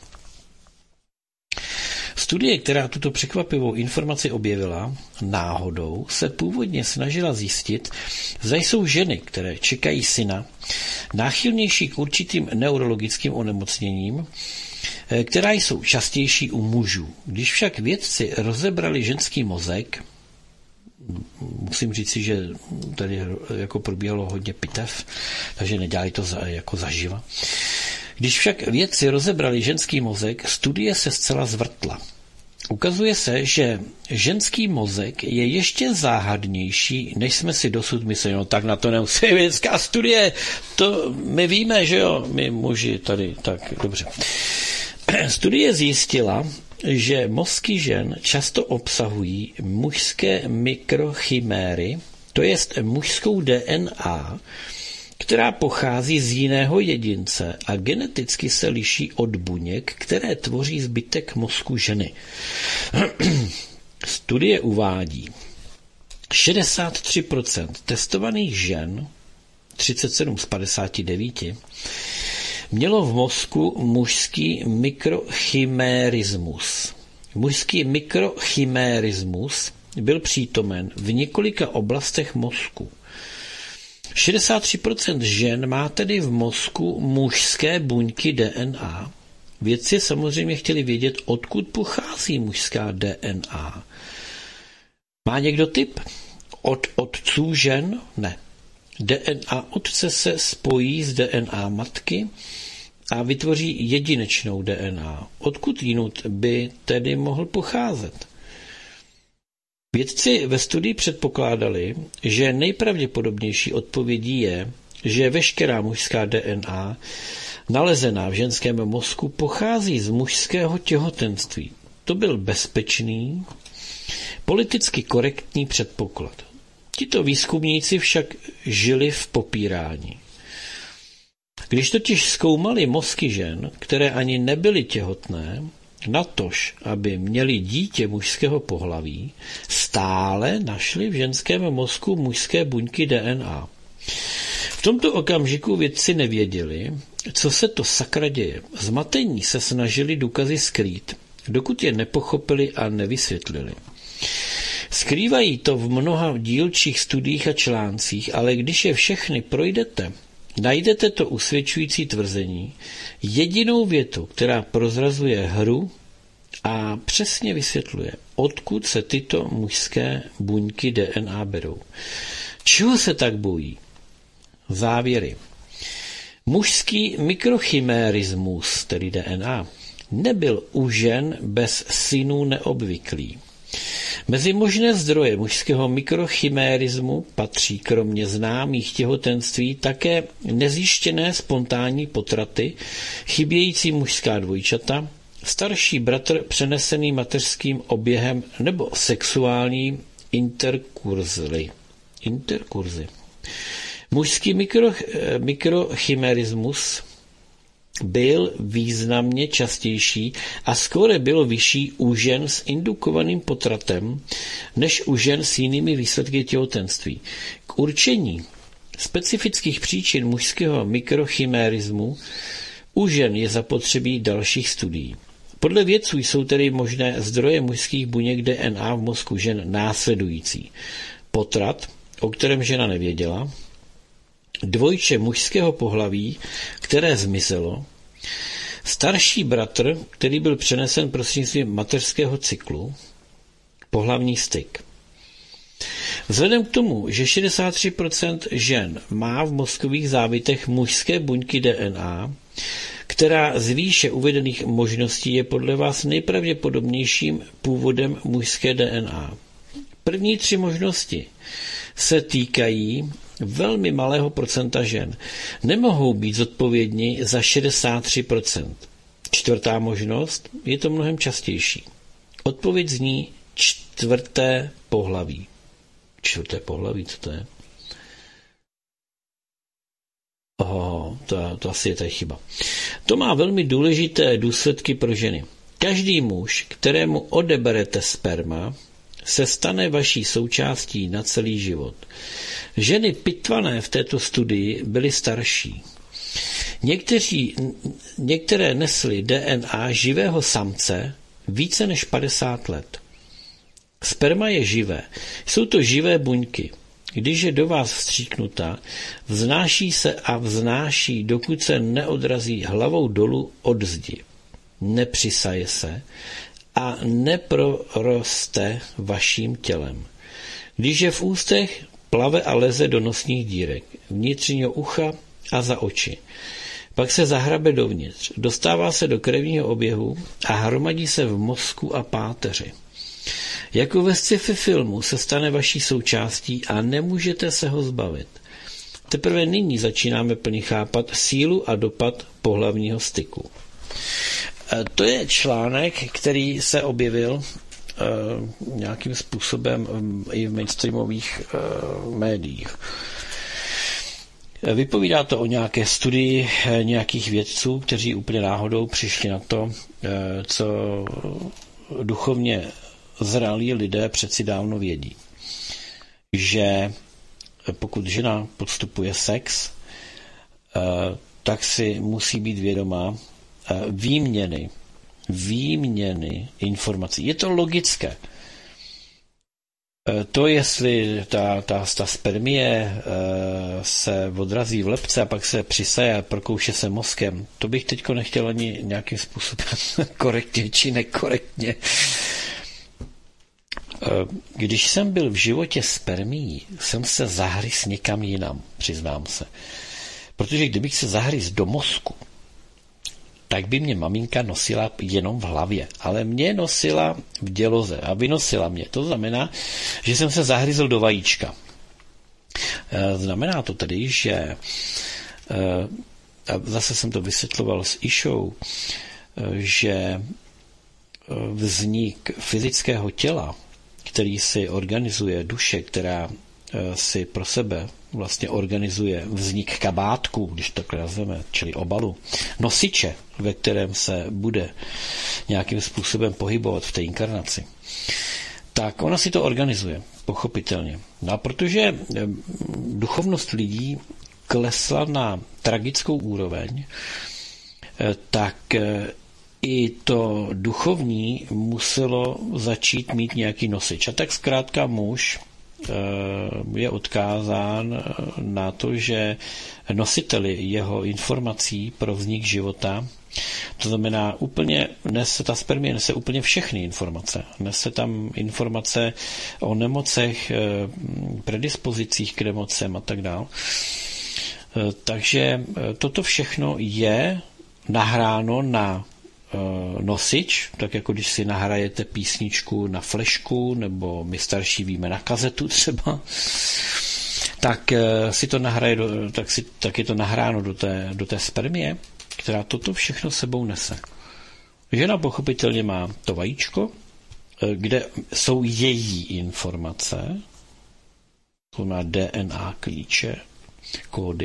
Studie, která tuto překvapivou informaci objevila náhodou, se původně snažila zjistit, zda jsou ženy, které čekají syna, náchylnější k určitým neurologickým onemocněním, která jsou častější u mužů. Když však vědci rozebrali ženský mozek, musím říct si, že tady jako probíhalo hodně pitev, takže nedělali to za, jako zaživa. Když však vědci rozebrali ženský mozek, studie se zcela zvrtla. Ukazuje se, že ženský mozek je ještě záhadnější, než jsme si dosud mysleli. No tak na to nemusí vědecká studie, to my víme, že jo, my muži tady, tak dobře. Studie zjistila, že mozky žen často obsahují mužské mikrochiméry, to jest mužskou D N A, která pochází z jiného jedince a geneticky se liší od buněk, které tvoří zbytek mozku ženy. Studie uvádí, šedesát tři procent testovaných žen, třicet sedm z padesáti devíti, mělo v mozku mužský mikrochimérismus. Mužský mikrochimérismus byl přítomen v několika oblastech mozku. šedesát tři procent žen má tedy v mozku mužské buňky D N A. Vědci samozřejmě chtěli vědět, odkud pochází mužská D N A. Má někdo tip? Od otců žen? Ne. D N A otce se spojí s D N A matky a vytvoří jedinečnou D N A. Odkud jinut by tedy mohl pocházet? Vědci ve studii předpokládali, že nejpravděpodobnější odpovědí je, že veškerá mužská D N A nalezená v ženském mozku pochází z mužského těhotenství. To byl bezpečný, politicky korektní předpoklad. Tito výzkumníci však žili v popírání. Když totiž zkoumali mozky žen, které ani nebyly těhotné, natož, aby měli dítě mužského pohlaví, stále našli v ženském mozku mužské buňky D N A. V tomto okamžiku vědci nevěděli, co se to sakra děje. Zmatení se snažili důkazy skrýt, dokud je nepochopili a nevysvětlili. Skrývají to v mnoha dílčích studiích a článcích, ale když je všechny projdete, najdete to usvědčující tvrzení, jedinou větu, která prozrazuje hru a přesně vysvětluje, odkud se tyto mužské buňky D N A berou. Čeho se tak bojí? Závěry. Mužský mikrochimérismus, tedy D N A, nebyl u žen bez synů neobvyklý. Mezi možné zdroje mužského mikrochimérismu patří kromě známých těhotenství také nezjištěné spontánní potraty, chybějící mužská dvojčata, starší bratr přenesený mateřským oběhem nebo sexuální interkurzy. interkurzy. Mužský mikro, mikrochimérismus byl významně častější a skóre bylo vyšší u žen s indukovaným potratem než u žen s jinými výsledky těhotenství. K určení specifických příčin mužského mikrochimérismu u žen je zapotřebí dalších studií. Podle vědců jsou tedy možné zdroje mužských buněk D N A v mozku žen následující. Potrat, o kterém žena nevěděla, dvojče mužského pohlaví, které zmizelo, starší bratr, který byl přenesen prostřednictvím mateřského cyklu, pohlavní styk. Vzhledem k tomu, že šedesát tři procent žen má v mozkových závitech mužské buňky D N A, která z výše uvedených možností je podle vás nejpravděpodobnějším původem mužské D N A. První tři možnosti se týkají velmi malého procenta žen. Nemohou být zodpovědní za šedesát tři procent. Čtvrtá možnost je to mnohem častější. Odpověď zní čtvrté pohlaví. Čtvrté pohlaví, co to je? Oh, to, to asi je tady chyba. To má velmi důležité důsledky pro ženy. Každý muž, kterému odeberete sperma, se stane vaší součástí na celý život. Ženy pitvané v této studii byly starší. Někteří, některé nesly D N A živého samce více než padesát let. Sperma je živé. Jsou to živé buňky. Když je do vás vstříknuta, vznáší se a vznáší, dokud se neodrazí hlavou dolů od zdi. Nepřisaje se a neproroste vaším tělem. Když je v ústech, plave a leze do nosních dírek, vnitřního ucha a za oči. Pak se zahrabe dovnitř, dostává se do krevního oběhu a hromadí se v mozku a páteři. Jako ve sci-fi filmu se stane vaší součástí a nemůžete se ho zbavit. Teprve nyní začínáme plně chápat sílu a dopad pohlavního styku. To je článek, který se objevil uh, nějakým způsobem um, i v mainstreamových uh, médiích. Vypovídá to o nějaké studii nějakých vědců, kteří úplně náhodou přišli na to, uh, co duchovně zralí lidé přeci dávno vědí. Že pokud žena podstupuje sex, uh, tak si musí být vědomá výměny, výměny informací. Je to logické. To, jestli ta, ta, ta spermie se odrazí v lebce a pak se přisaje a prokouše se mozkem, to bych teďko nechtěl ani nějakým způsobem korektně či nekorektně. Když jsem byl v životě spermií, jsem se zahryz někam jinam, přiznám se. Protože kdybych se zahryz do mozku, tak by mě maminka nosila jenom v hlavě. Ale mě nosila v děloze a vynosila mě. To znamená, že jsem se zahryzl do vajíčka. Znamená to tedy, že a zase jsem to vysvětloval s Išou, že vznik fyzického těla, který si organizuje duše, která si pro sebe vlastně organizuje vznik kabátku, když takhle nazveme, čili obalu, nosiče, ve kterém se bude nějakým způsobem pohybovat v té inkarnaci, tak ona si to organizuje, pochopitelně. No a protože duchovnost lidí klesla na tragickou úroveň, tak i to duchovní muselo začít mít nějaký nosič. A tak zkrátka muž je odkázán na to, že nositeli jeho informací pro vznik života, to znamená úplně, nese, ta spermie nese úplně všechny informace. Nese tam informace o nemocech, predispozicích k nemocem a tak dále. Takže toto všechno je nahráno na nosič, tak jako když si nahrajete písničku na flešku, nebo my starší víme na kazetu třeba, tak si to nahraje, do, tak, si, tak je to nahráno do té, do té spermie, která toto všechno sebou nese. Žena pochopitelně má to vajíčko, kde jsou její informace, to má D N A klíče, kódy.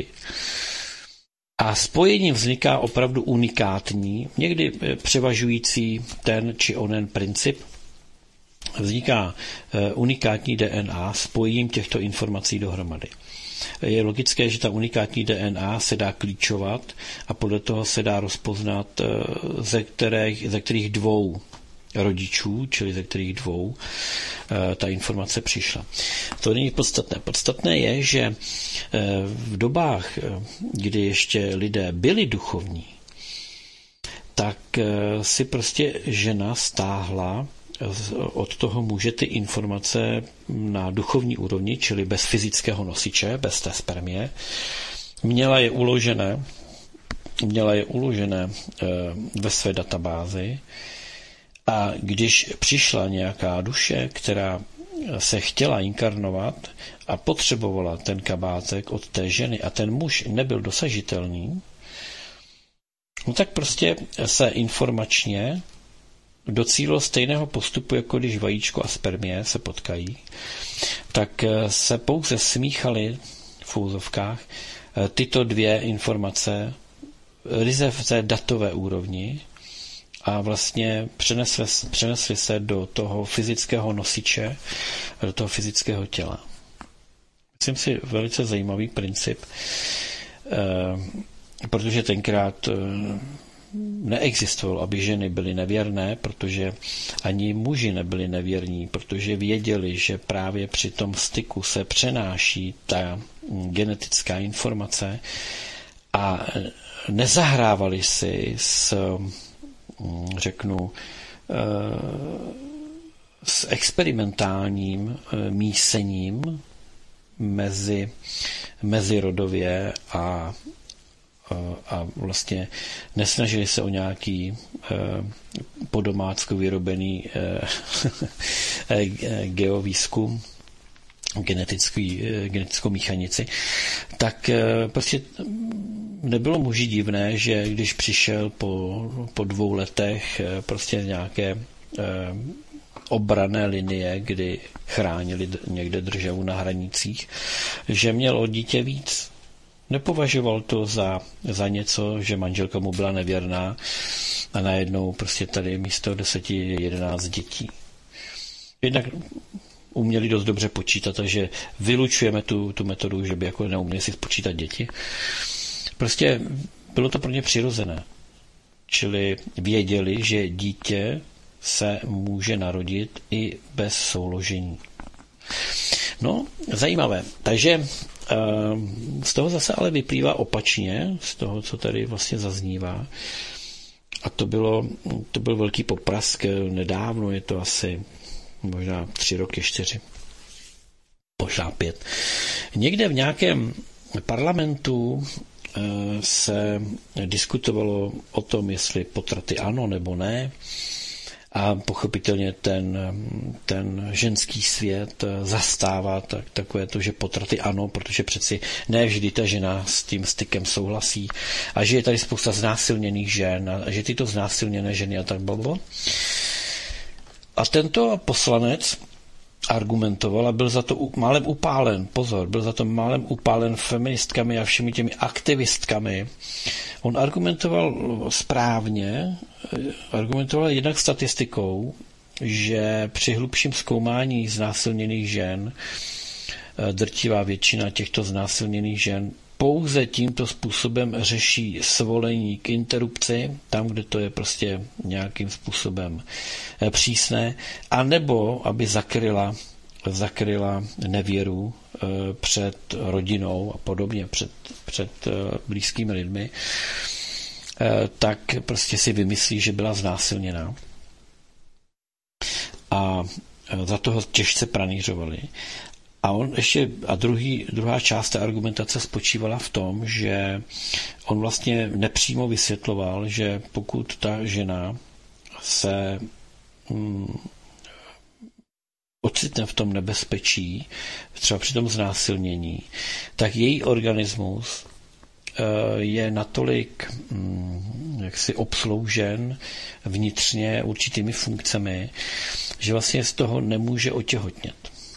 A spojením vzniká opravdu unikátní, někdy převažující ten či onen princip. Vzniká unikátní D N A spojením těchto informací dohromady. Je logické, že ta unikátní D N A se dá klíčovat a podle toho se dá rozpoznat, ze kterých, ze kterých dvou rodičů, čili ze kterých dvou ta informace přišla. To není podstatné. Podstatné je, že v dobách, kdy ještě lidé byli duchovní, tak si prostě žena stáhla od toho muže ty informace na duchovní úrovni, čili bez fyzického nosiče, bez té spermie. Měla je uložené, měla je uložené ve své databázi. A když přišla nějaká duše, která se chtěla inkarnovat a potřebovala ten kabátek od té ženy a ten muž nebyl dosažitelný, no tak prostě se informačně docílilo stejného postupu, jako když vajíčko a spermie se potkají, tak se pouze smíchaly v úzovkách tyto dvě informace ryze v té datové úrovni a vlastně přenesli, přenesli se do toho fyzického nosiče, do toho fyzického těla. Myslím si velice zajímavý princip, protože tenkrát neexistovalo, aby ženy byly nevěrné, protože ani muži nebyli nevěrní, protože věděli, že právě při tom styku se přenáší ta genetická informace a nezahrávali si s, řeknu, s experimentálním mísením mezi, mezirodově a a vlastně nesnažili se o nějaký eh, po domácku vyrobený eh, geovýzkum, genetický, eh, genetickou mechanici, tak eh, prostě nebylo muži divné, že když přišel po, po dvou letech eh, prostě nějaké eh, obranné linie, kdy chránili někde državu na hranicích, že měl o dítě víc. Nepovažoval to za, za něco, že manželka mu byla nevěrná a najednou prostě tady místo deseti jedenáct dětí. Jednak uměli dost dobře počítat, takže vylučujeme tu, tu metodu, že by jako neuměli si spočítat děti. Prostě bylo to pro ně přirozené. Čili věděli, že dítě se může narodit i bez souložení. No, zajímavé. Takže z toho zase ale vyplývá opačně, z toho, co tady vlastně zaznívá. A to bylo, to byl velký poprask nedávno, je to asi možná tři roky, čtyři, možná pět. Někde v nějakém parlamentu se diskutovalo o tom, jestli potraty ano nebo ne. A pochopitelně ten, ten ženský svět zastává tak, takové to, že potraty ano, protože přeci ne vždy ta žena s tím stykem souhlasí a že je tady spousta znásilněných žen a že tyto znásilněné ženy a tak blbo. A tento poslanec argumentoval a byl za to málem upálen, pozor, byl za to málem upálen feministkami a všemi těmi aktivistkami. On argumentoval správně, argumentoval jednak statistikou, že při hlubším zkoumání znásilněných žen drtivá většina těchto znásilněných žen pouze tímto způsobem řeší svolení k interrupci, tam, kde to je prostě nějakým způsobem přísné, anebo aby zakryla, zakryla nevěru před rodinou a podobně, před, před blízkými lidmi, tak prostě si vymyslí, že byla znásilněná. A za toho těžce pranířovali. A on ještě, a druhý, druhá část té argumentace spočívala v tom, že on vlastně nepřímo vysvětloval, že pokud ta žena se hmm, ocitne v tom nebezpečí, třeba při tom znásilnění, tak její organismus je natolik hmm, jaksi obsloužen vnitřně určitými funkcemi, že vlastně z toho nemůže otěhotnět.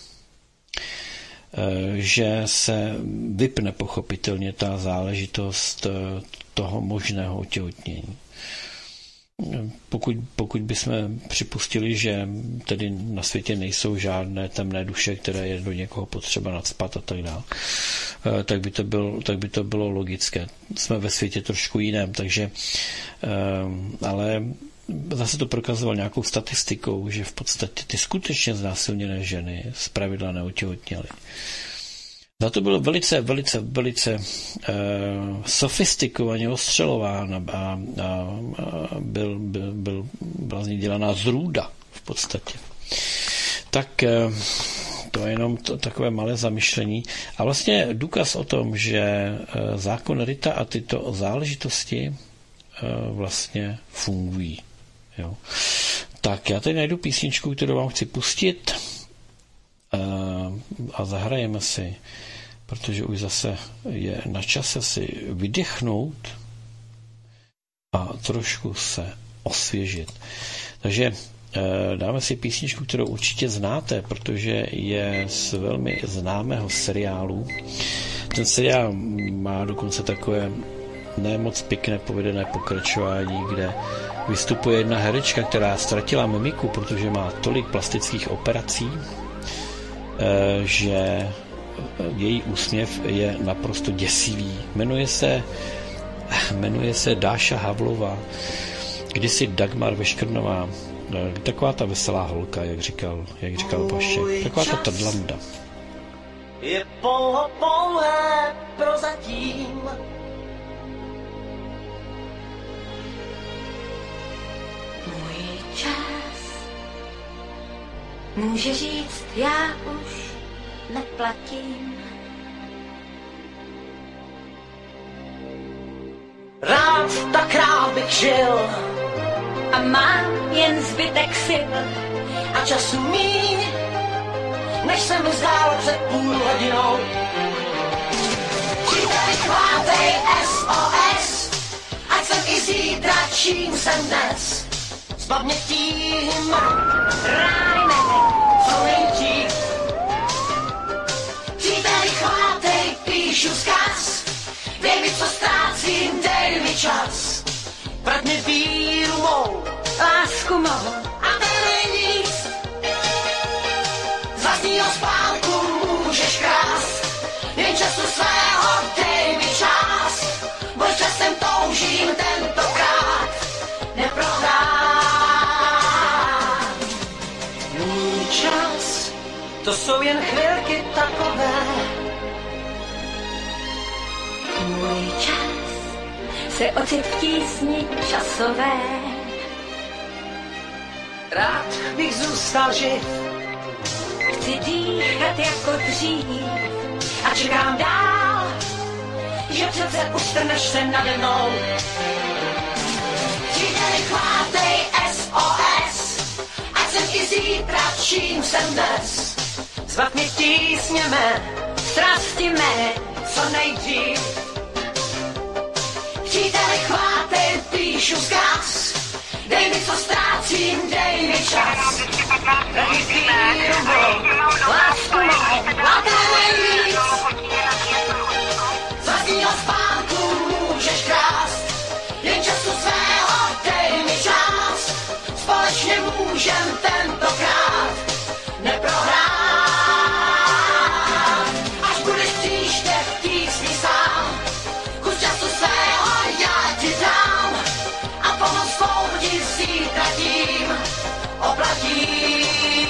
Že se vypne pochopitelně ta záležitost toho možného otěhotnění. Pokud, pokud bychom připustili, že tedy na světě nejsou žádné temné duše, které je do někoho potřeba nacpat a tak dále, tak by to bylo, tak by to bylo logické. Jsme ve světě trošku jiném, takže ale zase to prokazoval nějakou statistikou, že v podstatě ty skutečně znásilněné ženy zpravidla neotěhotněly. Za to bylo velice, velice, velice uh, sofistikovaně ostřelován a, a, a byl, byl, byl, byla z ní dělaná zrůda v podstatě. Tak uh, to je jenom to, takové malé zamyšlení. A vlastně důkaz o tom, že uh, zákon Rita a tyto záležitosti uh, vlastně fungují. Jo. Tak já tady najdu písničku, kterou vám chci pustit uh, a zahrajeme si, protože už zase je na čase si vydechnout a trošku se osvěžit. Takže uh, dáme si písničku, kterou určitě znáte, protože je z velmi známého seriálu. Ten seriál má dokonce takové nemoc pěkné povedené pokračování, kde vystupuje jedna herečka, která ztratila mimiku, protože má tolik plastických operací, že její úsměv je naprosto děsivý. Jmenuje se, jmenuje se Dáša Havlová, kdysi Dagmar Veškrnová, taková ta veselá holka, jak říkal, jak říkal Vašek, taková ta trdlanda. Je pouho pouhé prozatím. Můj čas může říct, já už neplatím. Rád tak rád bych žil A mám jen zbytek sil a času míň, než se mi zdálo před půl hodinou. Příteli, chvátej S O S, ať jsem i zítra, čím jsem dnes. Zbav mě tím, rány mé, co nejdřív. Příteli, chvátej, píšu vzkaz, dej mi, co ztrácím, dej mi čas. Vrať mi víru mou, lásku mou a ten nic. Z vlastního spánku můžeš krást, jen času svého dej mi čas. Boj časem toužím tentokrát neprohrát. Můj čas, to jsou jen chvilky takové. Můj čas se ocit v tísni časové. Rád bych zůstal živ, Chci dýchat jako dřív a čekám dál, že přece ustrneš se nade mnou. Příteli, chvátej S O S, ať jsem i zítra, čím jsem dnes. Zbav mě tísně mé, strasti mé, co nejdřív. Příteli, chvátej, píšu vzkaz, dej mi, co ztrácím, dej mi čas. Dej mi víru mou, lásku mou, a ten víc. Z vlastního spánku můžeš krást, jen času svého dej mi čas. Společně můžem tentokrát neprohrát. Až budeš příště v tísni sám, kus času svého já ti dám a pomoc svou ti zítra tím oplatím.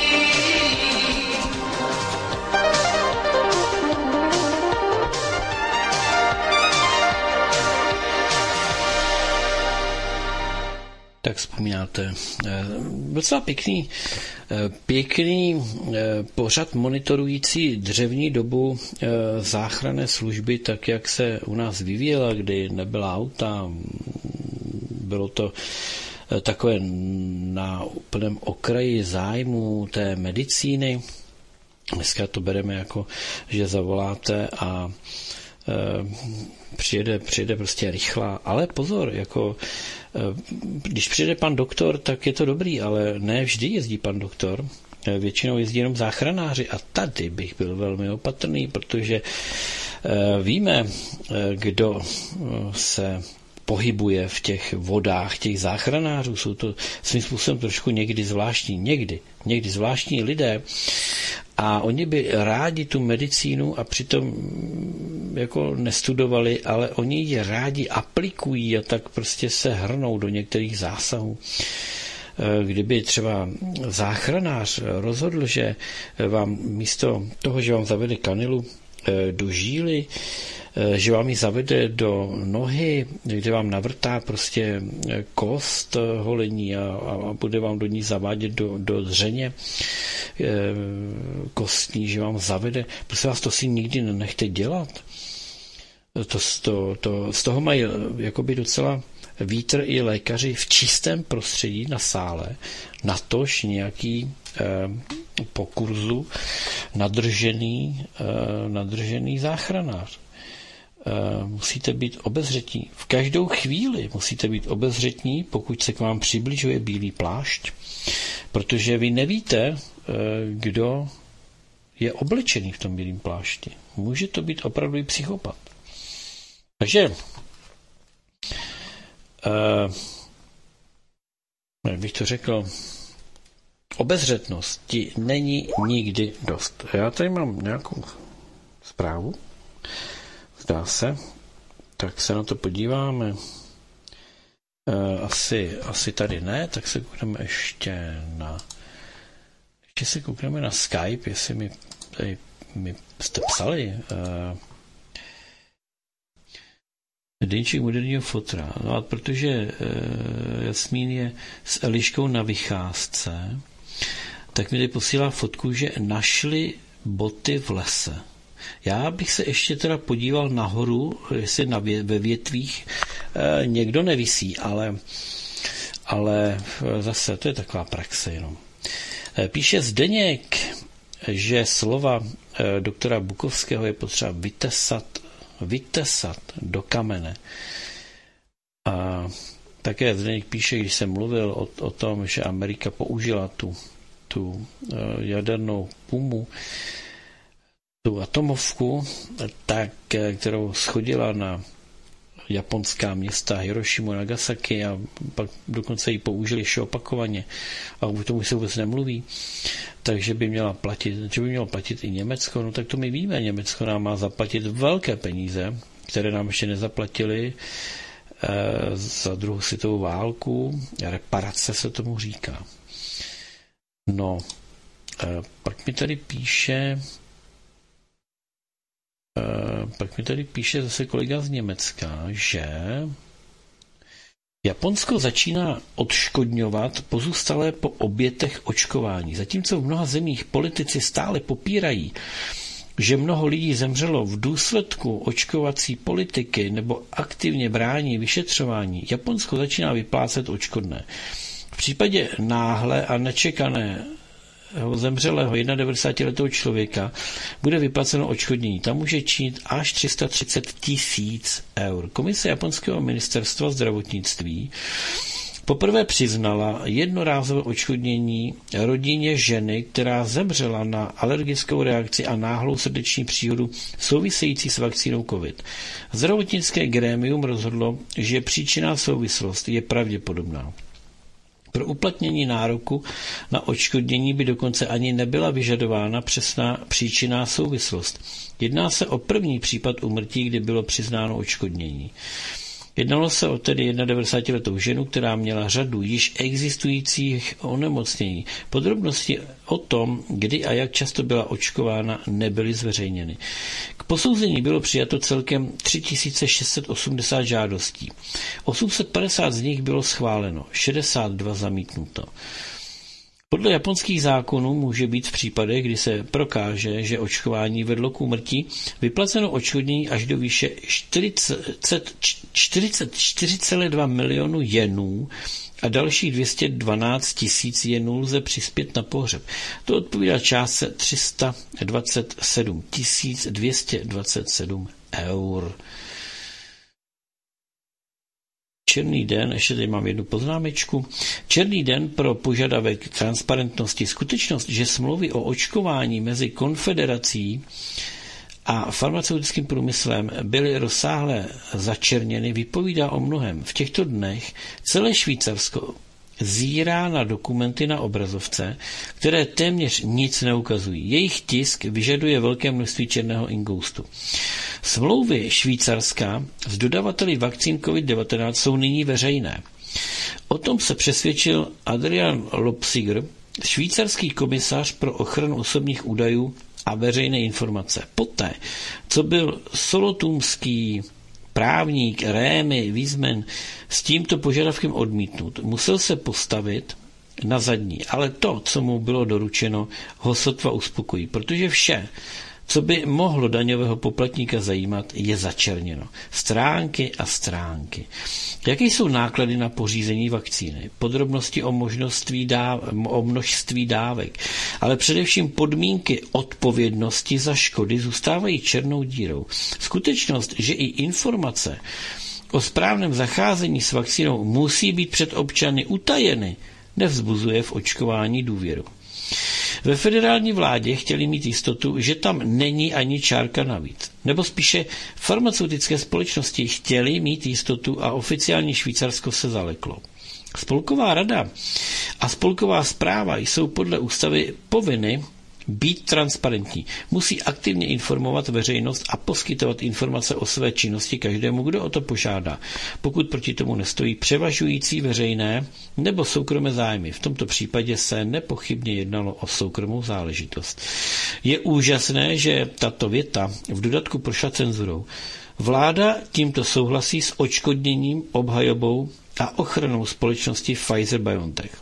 Tak vzpomínáte. Docela pěkný, pěkný pořad monitorující dřevní dobu záchranné služby, tak jak se u nás vyvíjela, kdy nebyla auta, bylo to takové na úplném okraji zájmu té medicíny. Dneska to bereme jako, že zavoláte a přijede, přijede prostě rychlá, ale pozor, jako když přijde pan doktor, tak je to dobrý, ale ne vždy jezdí pan doktor, většinou jezdí jenom záchranáři a tady bych byl velmi opatrný, protože víme, kdo se pohybuje v těch vodách těch záchranářů, jsou to svým způsobem trošku někdy zvláštní, někdy, někdy zvláštní lidé a oni by rádi tu medicínu a přitom jako nestudovali, ale oni ji rádi aplikují a tak prostě se hrnou do některých zásahů. Kdyby třeba záchranář rozhodl, že vám místo toho, že vám zavede kanilu do žíly, že vám ji zavede do nohy, kde vám navrtá prostě kost holení a, a bude vám do ní zavádět do, do dřeně kostní, že vám zavede. Prostě vás to si nikdy nenechte dělat. To, to, to, z toho mají jakoby docela vítr i lékaři v čistém prostředí na sále, natož nějaký eh, po kurzu nadržený, eh, nadržený záchranář. Musíte být obezřetní. V každou chvíli musíte být obezřetní, pokud se k vám přibližuje bílý plášť, protože vy nevíte, kdo je oblečený v tom bílém plášti. Může to být opravdu i psychopat. Takže uh, jak bych to řekl, obezřetnosti není nikdy dost. Já tady mám nějakou zprávu, zdá se, tak se na to podíváme. Uh, asi, asi tady ne, tak se koukneme ještě na ještě se koukneme na Skype, jestli mi, tady, mi jste psali. Uh, Deníček moderního fotra. No a protože uh, Jasmín je s Eliškou na vycházce, tak mi tady posílá fotku, že našli boty v lese. Já bych se ještě teda podíval nahoru, jestli na vě, ve větvích e, někdo nevisí, ale, ale zase to je taková praxe jenom. E, píše Zdeněk, že slova e, doktora Bukovského je potřeba vytesat, vytesat do kamene. A také Zdeněk píše, když jsem mluvil o, o tom, že Amerika použila tu, tu e, jadernou pumu, tu atomovku, tak, kterou schodila na japonská města Hirošimu, Nagasaki a pak dokonce ji použili ještě opakovaně a o tomu se vůbec nemluví, takže by měla platit, že by mělo platit i Německo, no tak to my víme, Německo nám má zaplatit velké peníze, které nám ještě nezaplatili eh, za druhou světovou válku, reparace se tomu říká. No, eh, pak mi tady píše Uh, pak mi tady píše zase kolega z Německa, že Japonsko začíná odškodňovat pozůstalé po obětech očkování. Zatímco v mnoha zemích politici stále popírají, že mnoho lidí zemřelo v důsledku očkovací politiky nebo aktivně brání vyšetřování, Japonsko začíná vyplácet odškodné. V případě náhle a nečekané zemřelého devadesátiletého člověka bude vyplaceno odškodnění. Tam může činit až tři sta třicet tisíc eur. Komise japonského ministerstva zdravotnictví poprvé přiznala jednorázové odškodnění rodině ženy, která zemřela na alergickou reakci a náhlou srdeční příhodu související s vakcínou COVID. Zdravotnické grémium rozhodlo, že příčinná souvislost je pravděpodobná. Pro uplatnění nároku na odškodnění by dokonce ani nebyla vyžadována přesná příčinná souvislost. Jedná se o první případ úmrtí, kdy bylo přiznáno odškodnění. Jednalo se o tedy devadesátiletou ženu, která měla řadu již existujících onemocnění. Podrobnosti o tom, kdy a jak často byla očkována, nebyly zveřejněny. K posouzení bylo přijato celkem tři tisíce šest set osmdesát žádostí. osm set padesát z nich bylo schváleno, šedesát dva zamítnuto. Podle japonských zákonů může být v případech, kdy se prokáže, že očkování vedlo k úmrtí, vyplaceno odškodnění až do výše čtyřicet čtyři celá dva milionu jenů a dalších dvě stě dvanáct tisíc jenů lze přispět na pohřeb. To odpovídá částce tři sta dvacet sedm tisíc dvě stě dvacet sedm eur. Černý den, ještě tady mám jednu poznámečku. Černý den pro požadavek transparentnosti. Skutečnost, že smlouvy o očkování mezi konfederací a farmaceutickým průmyslem byly rozsáhle začerněny, vypovídá o mnohem. V těchto dnech celé Švýcarsko zírá na dokumenty na obrazovce, které téměř nic neukazují. Jejich tisk vyžaduje velké množství černého inkoustu. Smlouvy Švýcarska s dodavateli vakcín COVID devatenáct jsou nyní veřejné. O tom se přesvědčil Adrian Lopsiger, švýcarský komisař pro ochranu osobních údajů a veřejné informace. Poté, co byl solotunský právník Rémy Wiesman s tímto požadavkem odmítnut, musel se postavit na zadní, ale to, co mu bylo doručeno, ho sotva uspokojí, protože vše, co by mohlo daňového poplatníka zajímat, je začerněno. Stránky a stránky. Jaké jsou náklady na pořízení vakcíny? Podrobnosti o, dáv- o množství dávek, ale především podmínky odpovědnosti za škody zůstávají černou dírou. Skutečnost, že i informace o správném zacházení s vakcínou musí být před občany utajeny, nevzbuzuje v očkování důvěru. Ve federální vládě chtěli mít jistotu, že tam není ani čárka navíc. Nebo spíše farmaceutické společnosti chtěly mít jistotu a oficiální Švýcarsko se zaleklo. Spolková rada a spolková správa jsou podle ústavy povinny být transparentní. Musí aktivně informovat veřejnost a poskytovat informace o své činnosti každému, kdo o to požádá, pokud proti tomu nestojí převažující veřejné nebo soukromé zájmy. V tomto případě se nepochybně jednalo o soukromou záležitost. Je úžasné, že tato věta v dodatku prošla cenzurou. Vláda tímto souhlasí s odškodněním, obhajobou a ochranou společnosti Pfizer-BioNTech.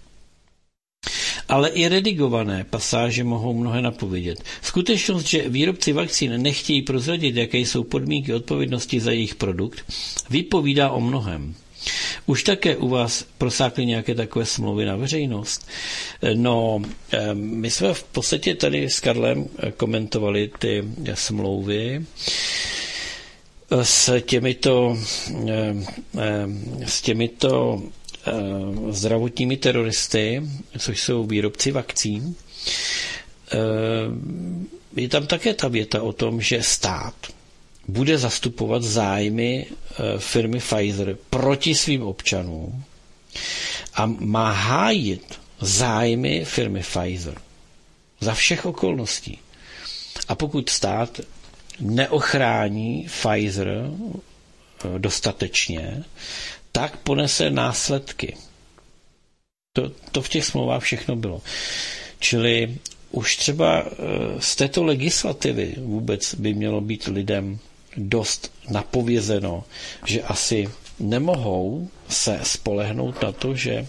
Ale i redigované pasáže mohou mnohé napovědět. Skutečnost, že výrobci vakcín nechtějí prozradit, jaké jsou podmínky odpovědnosti za jejich produkt, vypovídá o mnohem. Už také u vás prosákly nějaké takové smlouvy na veřejnost? No, my jsme v podstatě tady s Karlem komentovali ty smlouvy s těmito s těmito zdravotními teroristy, což jsou výrobci vakcín. Je tam také ta věta o tom, že stát bude zastupovat zájmy firmy Pfizer proti svým občanům a má hájit zájmy firmy Pfizer za všech okolností. A pokud stát neochrání Pfizer dostatečně, tak ponese následky. To, to v těch smlouvách všechno bylo. Čili už třeba z této legislativy vůbec by mělo být lidem dost napovězeno, že asi nemohou se spolehnout na to, že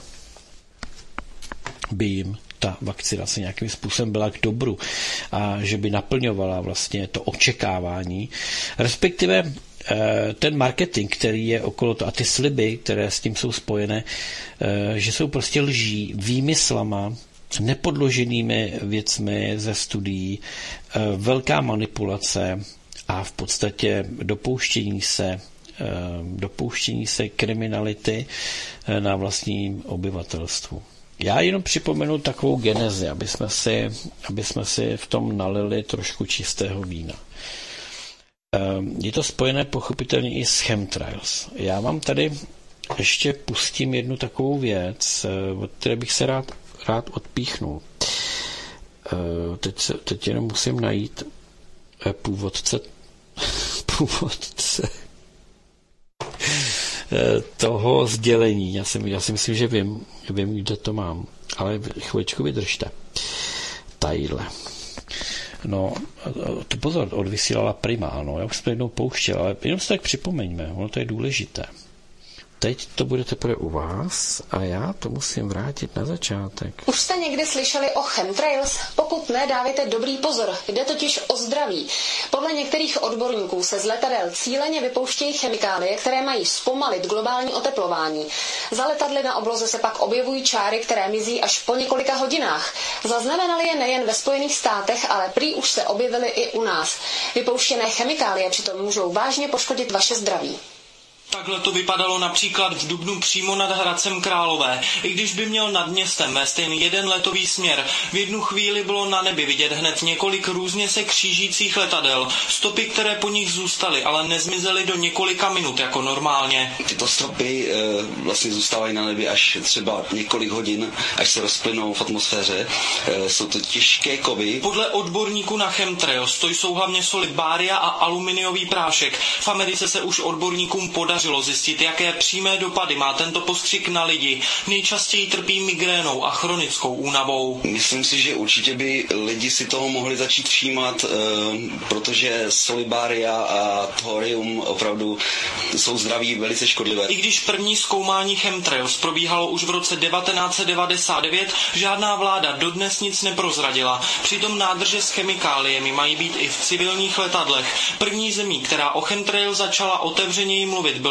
by jim ta vakcinace nějakým způsobem byla k dobru a že by naplňovala vlastně to očekávání, respektive ten marketing, který je okolo toho a ty sliby, které s tím jsou spojené, že jsou prostě lží, výmyslama, nepodloženými věcmi ze studií, velká manipulace a v podstatě dopouštění se, dopouštění se kriminality na vlastním obyvatelstvu. Já jenom připomenu takovou genezi, aby jsme si, aby jsme si v tom nalili trošku čistého vína. Je to spojené pochopitelně i s chemtrails. Já vám tady ještě pustím jednu takovou věc, od které bych se rád, rád odpíchnul. Teď, se, teď jenom musím najít původce, původce toho sdělení. Já si, já si myslím, že vím, vím, kde to mám. Ale chvíličku vydržte. Tadyhle. No, to pozor, odvysílala Prima, no, já už jsem to jednou pouštěl, ale jenom si tak připomeňme, ono to je důležité. Teď to bude teprve u vás a já to musím vrátit na začátek. Už jste někdy slyšeli o chemtrails? Pokud ne, dávejte dobrý pozor, jde totiž o zdraví. Podle některých odborníků se z letadel cíleně vypouštějí chemikálie, které mají zpomalit globální oteplování. Za letadly na obloze se pak objevují čáry, které mizí až po několika hodinách. Zaznamenali je nejen ve Spojených státech, ale prý už se objevily i u nás. Vypouštěné chemikálie přitom můžou vážně poškodit vaše zdraví. Takhle to vypadalo například v dubnu přímo nad Hradcem Králové. I když by měl nad městem vést jen jeden letový směr, v jednu chvíli bylo na nebi vidět hned několik různě se křížících letadel. Stopy, které po nich zůstaly, ale nezmizely do několika minut jako normálně. Tyto stopy e, vlastně zůstávají na nebi až třeba několik hodin, až se rozplynou v atmosféře. E, jsou to těžké kovy. Podle odborníků na chemtrails to jsou hlavně soli bária a aluminiový prášek. V Americe se už odborníkům podařilo zjistit, jaké přímé dopady má tento postřik na lidi. Nejčastěji trpí migrénou a chronickou únavou. Myslím si, že určitě by lidi si toho mohli začít všímat, protože solibária a thorium opravdu jsou zdraví velice škodlivé. I když první zkoumání chemtrails probíhalo už v roce devatenáct set devadesát devět, žádná vláda dodnes nic neprozradila. Přitom nádrže s chemikáliemi mají být i v civilních letadlech. První zemí, která o chemtrails začala otevřeněji mluvit, byl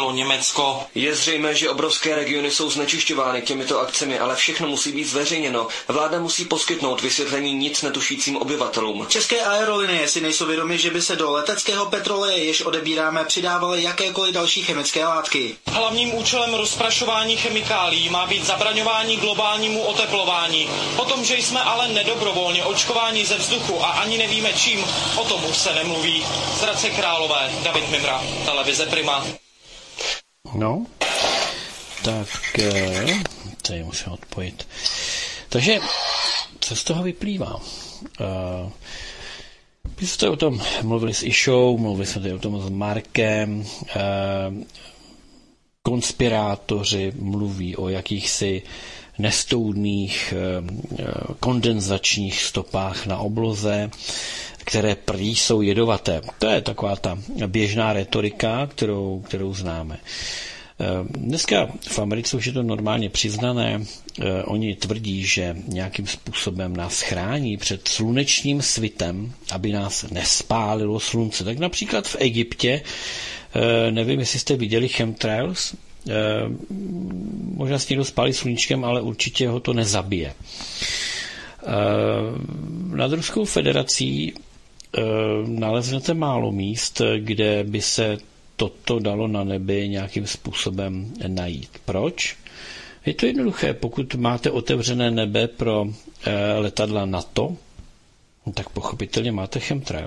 bylo Německo. Je zřejmé, že obrovské regiony jsou znečišťovány těmito akcemi, ale všechno musí být zveřejněno. Vláda musí poskytnout vysvětlení nic netušícím obyvatelům. České aerolinie si nejsou vědomi, že by se do leteckého petroleje, jež odebíráme, přidávaly jakékoliv další chemické látky. Hlavním účelem rozprašování chemikálií má být zabraňování globálnímu oteplování. O tom, že jsme ale nedobrovolně očkováni ze vzduchu a ani nevíme čím, o tom už se nemluví. Z Hradce Králové, David Mimra, televize Prima. No, tak tady musím odpojit. Takže, co z toho vyplývá? Uh, my jsme o tom mluvili s Išou, mluvili jsme tady o tom s Markem, uh, konspirátoři mluví o jakýchsi nestoudných kondenzačních stopách na obloze, které prý jsou jedovaté. To je taková ta běžná retorika, kterou, kterou známe. Dneska v Americe už je to normálně přiznané. Oni tvrdí, že nějakým způsobem nás chrání před slunečním svitem, aby nás nespálilo slunce. Tak například v Egyptě, nevím, jestli jste viděli chemtrails, možná s někdo spálí sluníčkem, ale určitě ho to nezabije. Nad Ruskou federací naleznete málo míst, kde by se toto dalo na nebi nějakým způsobem najít. Proč? Je to jednoduché. Pokud máte otevřené nebe pro letadla NATO, tak pochopitelně máte chemtrail.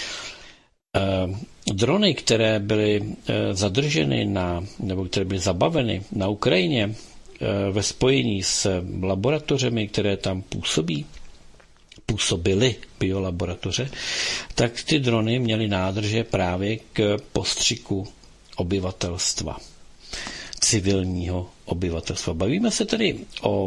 Drony, které byly zadrženy na, nebo které byly zabaveny na Ukrajině ve spojení s laboratořemi, které tam působí, působily biolaboratoře, tak ty drony měly nádrže právě k postřiku obyvatelstva, civilního obyvatelstva. Bavíme se tedy o,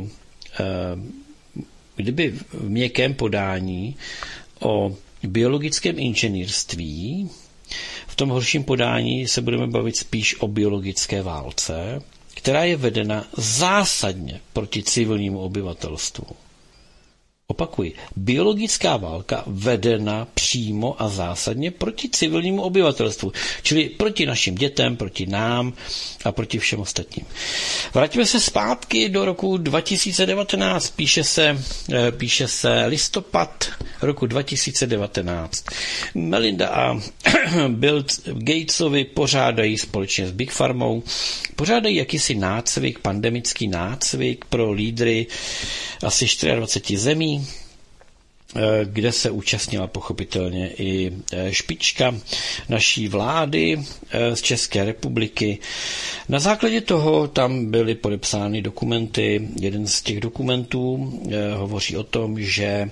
kdyby v měkkém podání, o biologickém inženýrství. V tom horším podání se budeme bavit spíš o biologické válce, která je vedena zásadně proti civilnímu obyvatelstvu. Opakuji, biologická válka vedena přímo a zásadně proti civilnímu obyvatelstvu, čili proti našim dětem, proti nám a proti všem ostatním. Vrátíme se zpátky do roku dva tisíce devatenáct, píše se, píše se listopad roku dva tisíce devatenáct. Melinda a Bill Gatesovi pořádají společně s Big Pharmou, pořádají jakýsi nácvik, pandemický nácvik pro lídry asi dvacet čtyři zemí, kde se účastnila pochopitelně i špička naší vlády z České republiky. Na základě toho tam byly podepsány dokumenty. Jeden z těch dokumentů hovoří o tom, že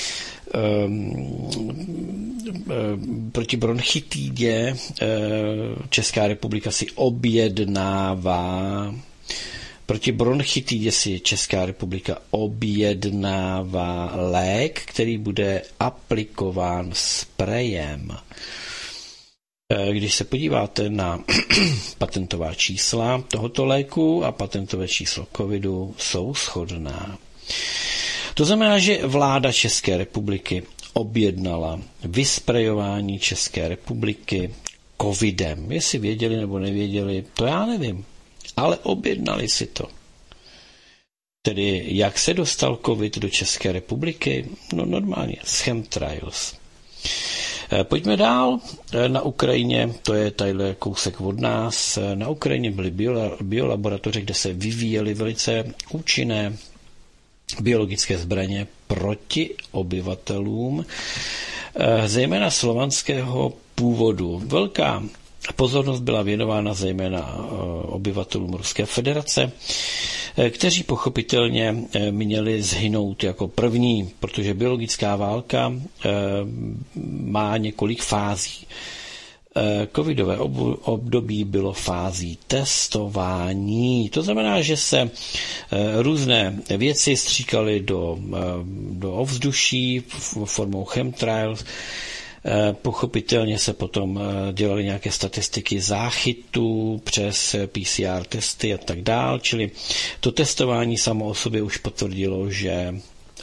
proti bronchitidě Česká republika si objednává Proti bronchitidě si Česká republika objednává lék, který bude aplikován sprejem. Když se podíváte na patentová čísla tohoto léku a patentové číslo covidu jsou shodná. To znamená, že vláda České republiky objednala vysprejování České republiky covidem. Jestli věděli nebo nevěděli, to já nevím. Ale objednali si to. Tedy jak se dostal covid do České republiky? No normálně, z chemtrails. Pojďme dál. Na Ukrajině, to je tadyhle kousek od nás, na Ukrajině byly biolaboratoře, kde se vyvíjely velice účinné biologické zbraně proti obyvatelům, zejména slovanského původu. Velká pozornost byla věnována zejména obyvatelům Ruské federace, kteří pochopitelně měli zhynout jako první, protože biologická válka má několik fází. Covidové období bylo fází testování. To znamená, že se různé věci stříkaly do, do ovzduší formou chemtrails. Pochopitelně se potom dělaly nějaké statistiky záchytu přes P C R testy a tak dál, čili to testování samo o sobě už potvrdilo, že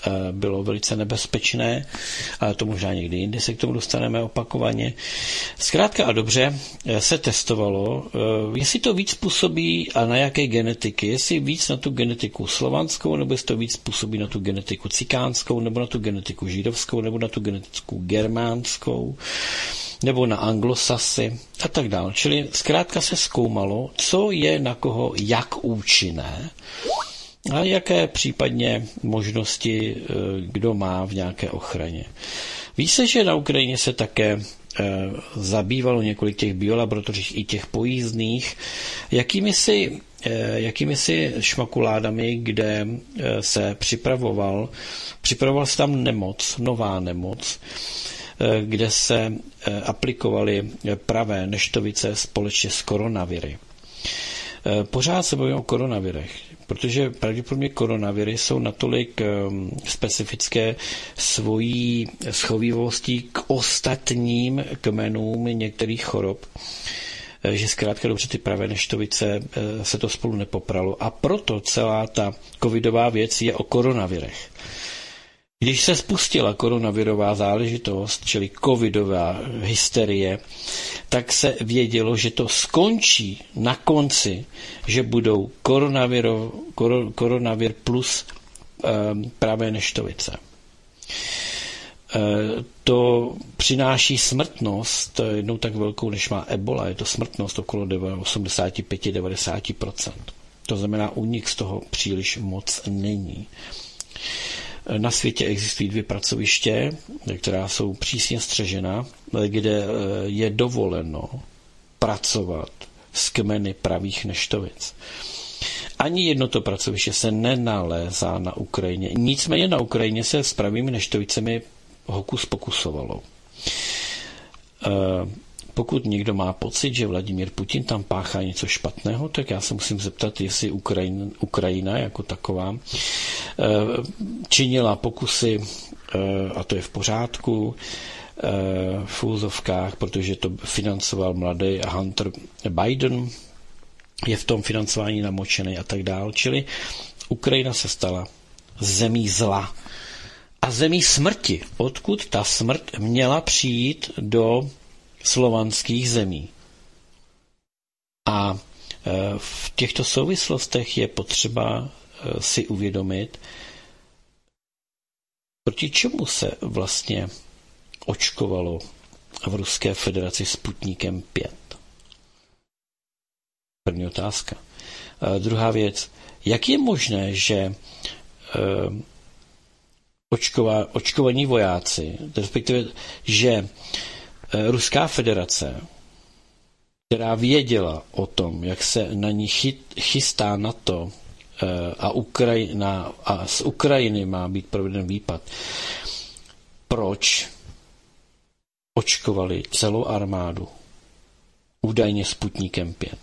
bylo velice nebezpečné, ale to možná někdy jindy se k tomu dostaneme opakovaně. Zkrátka a dobře se testovalo, jestli to víc působí a na jaké genetiky, jestli víc na tu genetiku slovanskou, nebo jestli to víc působí na tu genetiku cikánskou, nebo na tu genetiku židovskou, nebo na tu genetiku germánskou, nebo na anglosasy a tak dále. Čili zkrátka se zkoumalo, co je na koho jak účinné a jaké případně možnosti kdo má v nějaké ochraně. Ví se, že na Ukrajině se také zabývalo několik těch biolaboratořích i těch pojízdných, jakými si, jakými si šmakuládami, kde se připravoval, připravoval se tam nemoc, nová nemoc, kde se aplikovaly pravé neštovice společně s koronaviry. Pořád se bavíme o koronavirech, protože pravděpodobně koronaviry jsou natolik specifické svojí schovývostí k ostatním kmenům některých chorob, že zkrátka dobře ty pravé neštovice se to spolu nepopralo a proto celá ta covidová věc je o koronavirech. Když se spustila koronavirová záležitost, čili covidová hysterie, tak se vědělo, že to skončí na konci, že budou koronaviro, kor, koronavir plus e, pravé neštovice. E, to přináší smrtnost jednou tak velkou, než má ebola. Je to smrtnost okolo osmdesát pět až devadesát procent. To znamená, únik z toho příliš moc není. Na světě existují dvě pracoviště, která jsou přísně střežena, kde je dovoleno pracovat s kmeny pravých neštovic. Ani jedno to pracoviště se nenalézá na Ukrajině. Nicméně na Ukrajině se s pravými neštovicemi hokus pokusovalo. Pokud někdo má pocit, že Vladimír Putin tam páchá něco špatného, tak já se musím zeptat, jestli Ukrajina, Ukrajina jako taková činila pokusy, a to je v pořádku, v úzovkách, protože to financoval mladý Hunter Biden, je v tom financování namočený a tak dál. Čili Ukrajina se stala zemí zla a zemí smrti, odkud ta smrt měla přijít do slovanských zemí. A v těchto souvislostech je potřeba si uvědomit, proti čemu se vlastně očkovalo v Ruské federaci Sputnikem pět. První otázka. A druhá věc, jak je možné, že očkova, očkovaní vojáci, respektive, že Ruská federace, která věděla o tom, jak se na ní chystá NATO a, Ukrajina, a z Ukrajiny má být proveden výpad, proč očkovali celou armádu údajně Sputnikem pět?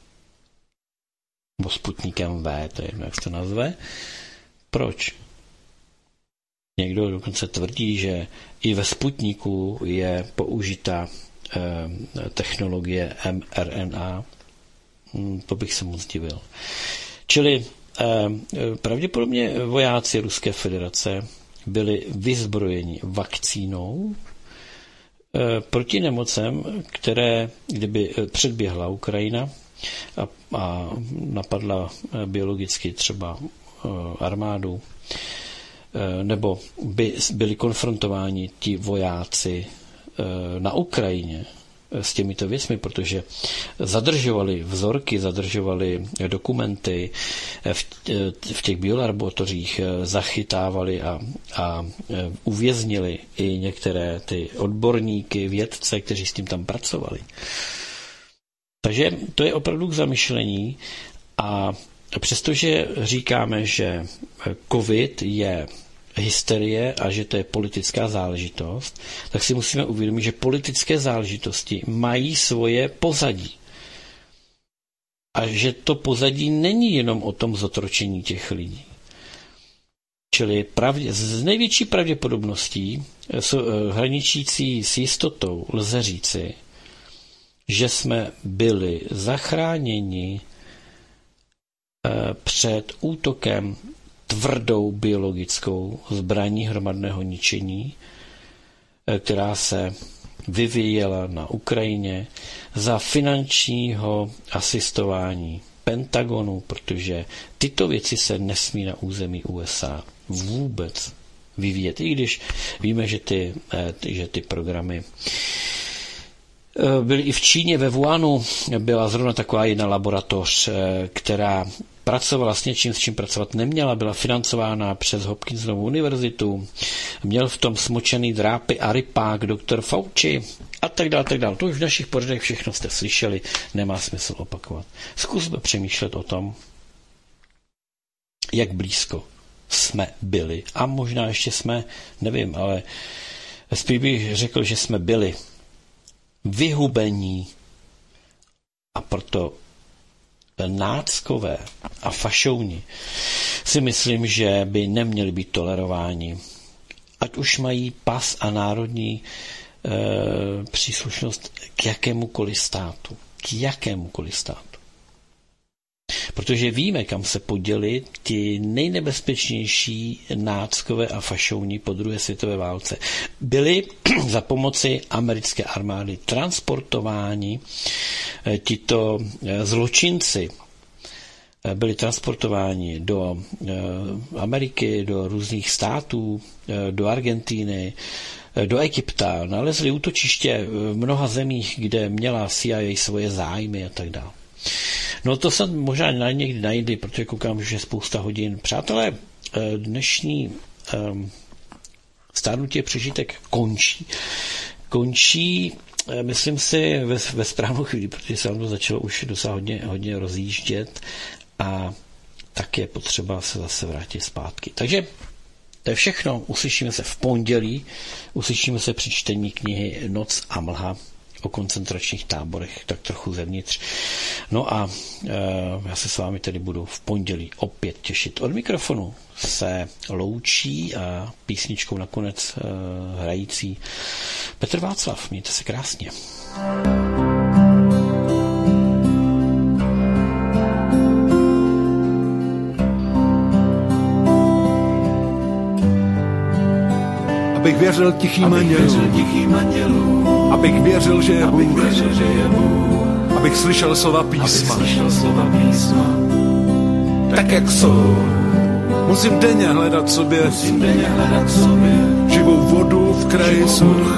Nebo Sputnikem V, to je jedno, jak se to nazve. Proč? Někdo dokonce tvrdí, že i ve Sputniku je použita eh, technologie em er en á. Hmm, to bych se moc divil. Čili eh, pravděpodobně vojáci Ruské federace byli vyzbrojeni vakcínou eh, proti nemocem, které, kdyby předběhla Ukrajina a, a napadla eh, biologicky třeba eh, armádu, nebo by byli konfrontováni ti vojáci na Ukrajině s těmito věcmi, protože zadržovali vzorky, zadržovali dokumenty, v těch biolaboratořích zachytávali a, a uvěznili i některé ty odborníky, vědce, kteří s tím tam pracovali. Takže to je opravdu k zamyšlení a přestože říkáme, že COVID je hysterie a že to je politická záležitost, tak si musíme uvědomit, že politické záležitosti mají svoje pozadí. A že to pozadí není jenom o tom zotročení těch lidí. Čili pravdě, z největší pravděpodobností hraničící s jistotou lze říci, že jsme byli zachráněni před útokem tvrdou biologickou zbraní hromadného ničení, která se vyvíjela na Ukrajině za finančního asistování Pentagonu, protože tyto věci se nesmí na území U S A vůbec vyvíjet, i když víme, že ty, že ty programy byly i v Číně, ve Wuhanu byla zrovna taková jedna laboratoř, která pracovala s něčím, s čím pracovat neměla, byla financována přes Hopkinsovu univerzitu, měl v tom smočený drápy a rypák doktor Fauci a tak dále, tak dále. To už v našich pořadech všechno jste slyšeli, nemá smysl opakovat. Zkusme přemýšlet o tom, jak blízko jsme byli a možná ještě jsme, nevím, ale spíš bych řekl, že jsme byli vyhubení a proto náckové a fašouni si myslím, že by neměli být tolerováni. Ať už mají pas a národní e, příslušnost k jakémukoliv státu. K jakémukoliv státu. Protože víme, kam se poděli ti nejnebezpečnější náckové a fašouni po druhé světové válce. Byli za pomoci americké armády transportováni tito zločinci. Byli transportováni do Ameriky, do různých států, do Argentíny, do Egypta. Nalezli útočiště v mnoha zemích, kde měla C I A svoje zájmy a tak dále. No to jsem možná na někdy najdu, protože koukám, že je spousta hodin. Přátelé, dnešní um, stárnutí přežitek končí. Končí, myslím si, ve, ve správnou chvíli, protože se vám to začalo už docela hodně, hodně rozjíždět a tak je potřeba se zase vrátit zpátky. Takže to je všechno. Uslyšíme se v pondělí, uslyšíme se při čtení knihy Noc a mlha o koncentračních táborech, tak trochu zevnitř. No a e, já se s vámi tedy budu v pondělí opět těšit. Od mikrofonu se loučí a písničkou nakonec e, hrající Petr Václav. Mějte se krásně. Abych věřil tichým andělům, abych věřil, že je Bůh, abych slyšel slova písma, tak jak jsou. Musím denně hledat sobě živou vodu v kraji such.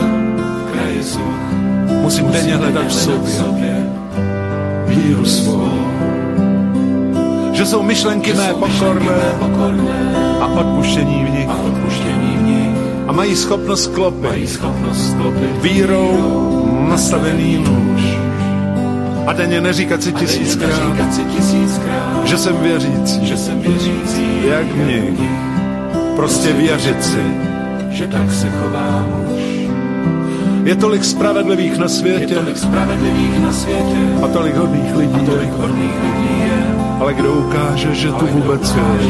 Musím denně hledat v sobě víru svou. Že jsou myšlenky mé pokorné a odpuštění v nich. A mají schopnost sklopit vírou nastavený nůž. A denně neříkat si tisíckrát, že jsem věřící, jak mních. Prostě věřit si, že tak se chovám už. Je tolik spravedlivých na světě a tolik hodných lidí, ale kdo ukáže, že tu vůbec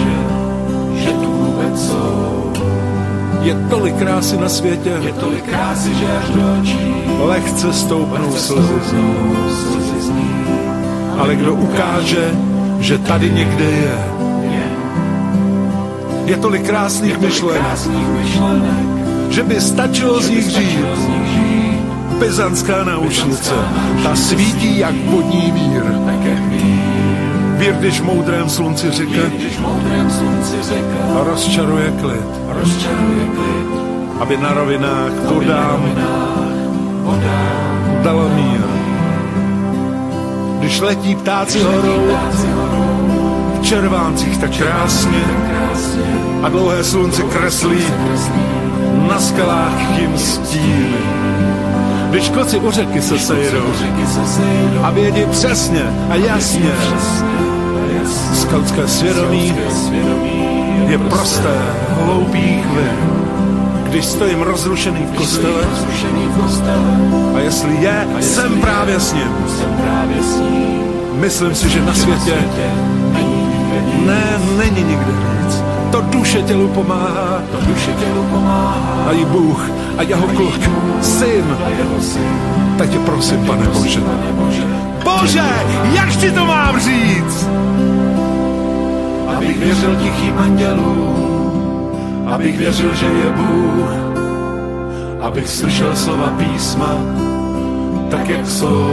jsou. Je tolik krásy na světě, je tolik krásy, že až do očí lehce stoupnou slzy z ní. Ale kdo ukáže, že tady někde je, je tolik krásných myšlenek, že by stačilo z nich žít. Byzantská náušnice, ta svítí jak vodní vír. Vír, když v moudrém slunci řeka rozčaruje klid, aby na rovinách vodám dala mír. Když letí ptáci horou v červáncích tak krásně a dlouhé slunce kreslí na skalách jim stíny. Když koci u řeky se sejdou a vědí přesně a jasně, skautské svědomí je prosté, hloupý chvil. Když stojím rozrušený v kostele a jestli je, jsem právě s ním. Myslím si, že na světě ne, není nikde víc. To duše tělu pomáhá, to duše tělu pomáhá. A i Bůh a jeho kluk, syn. Tak tě prosím, Pane Bože. Bože, jak ti to mám říct? abych věřil tichým andělům, abych věřil, že je Bůh, abych slyšel slova písma, tak jak jsou.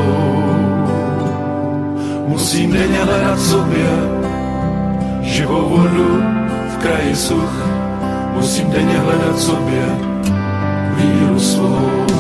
Musím denně hledat sobě živou vodu v kraji such, musím denně hledat sobě víru svou.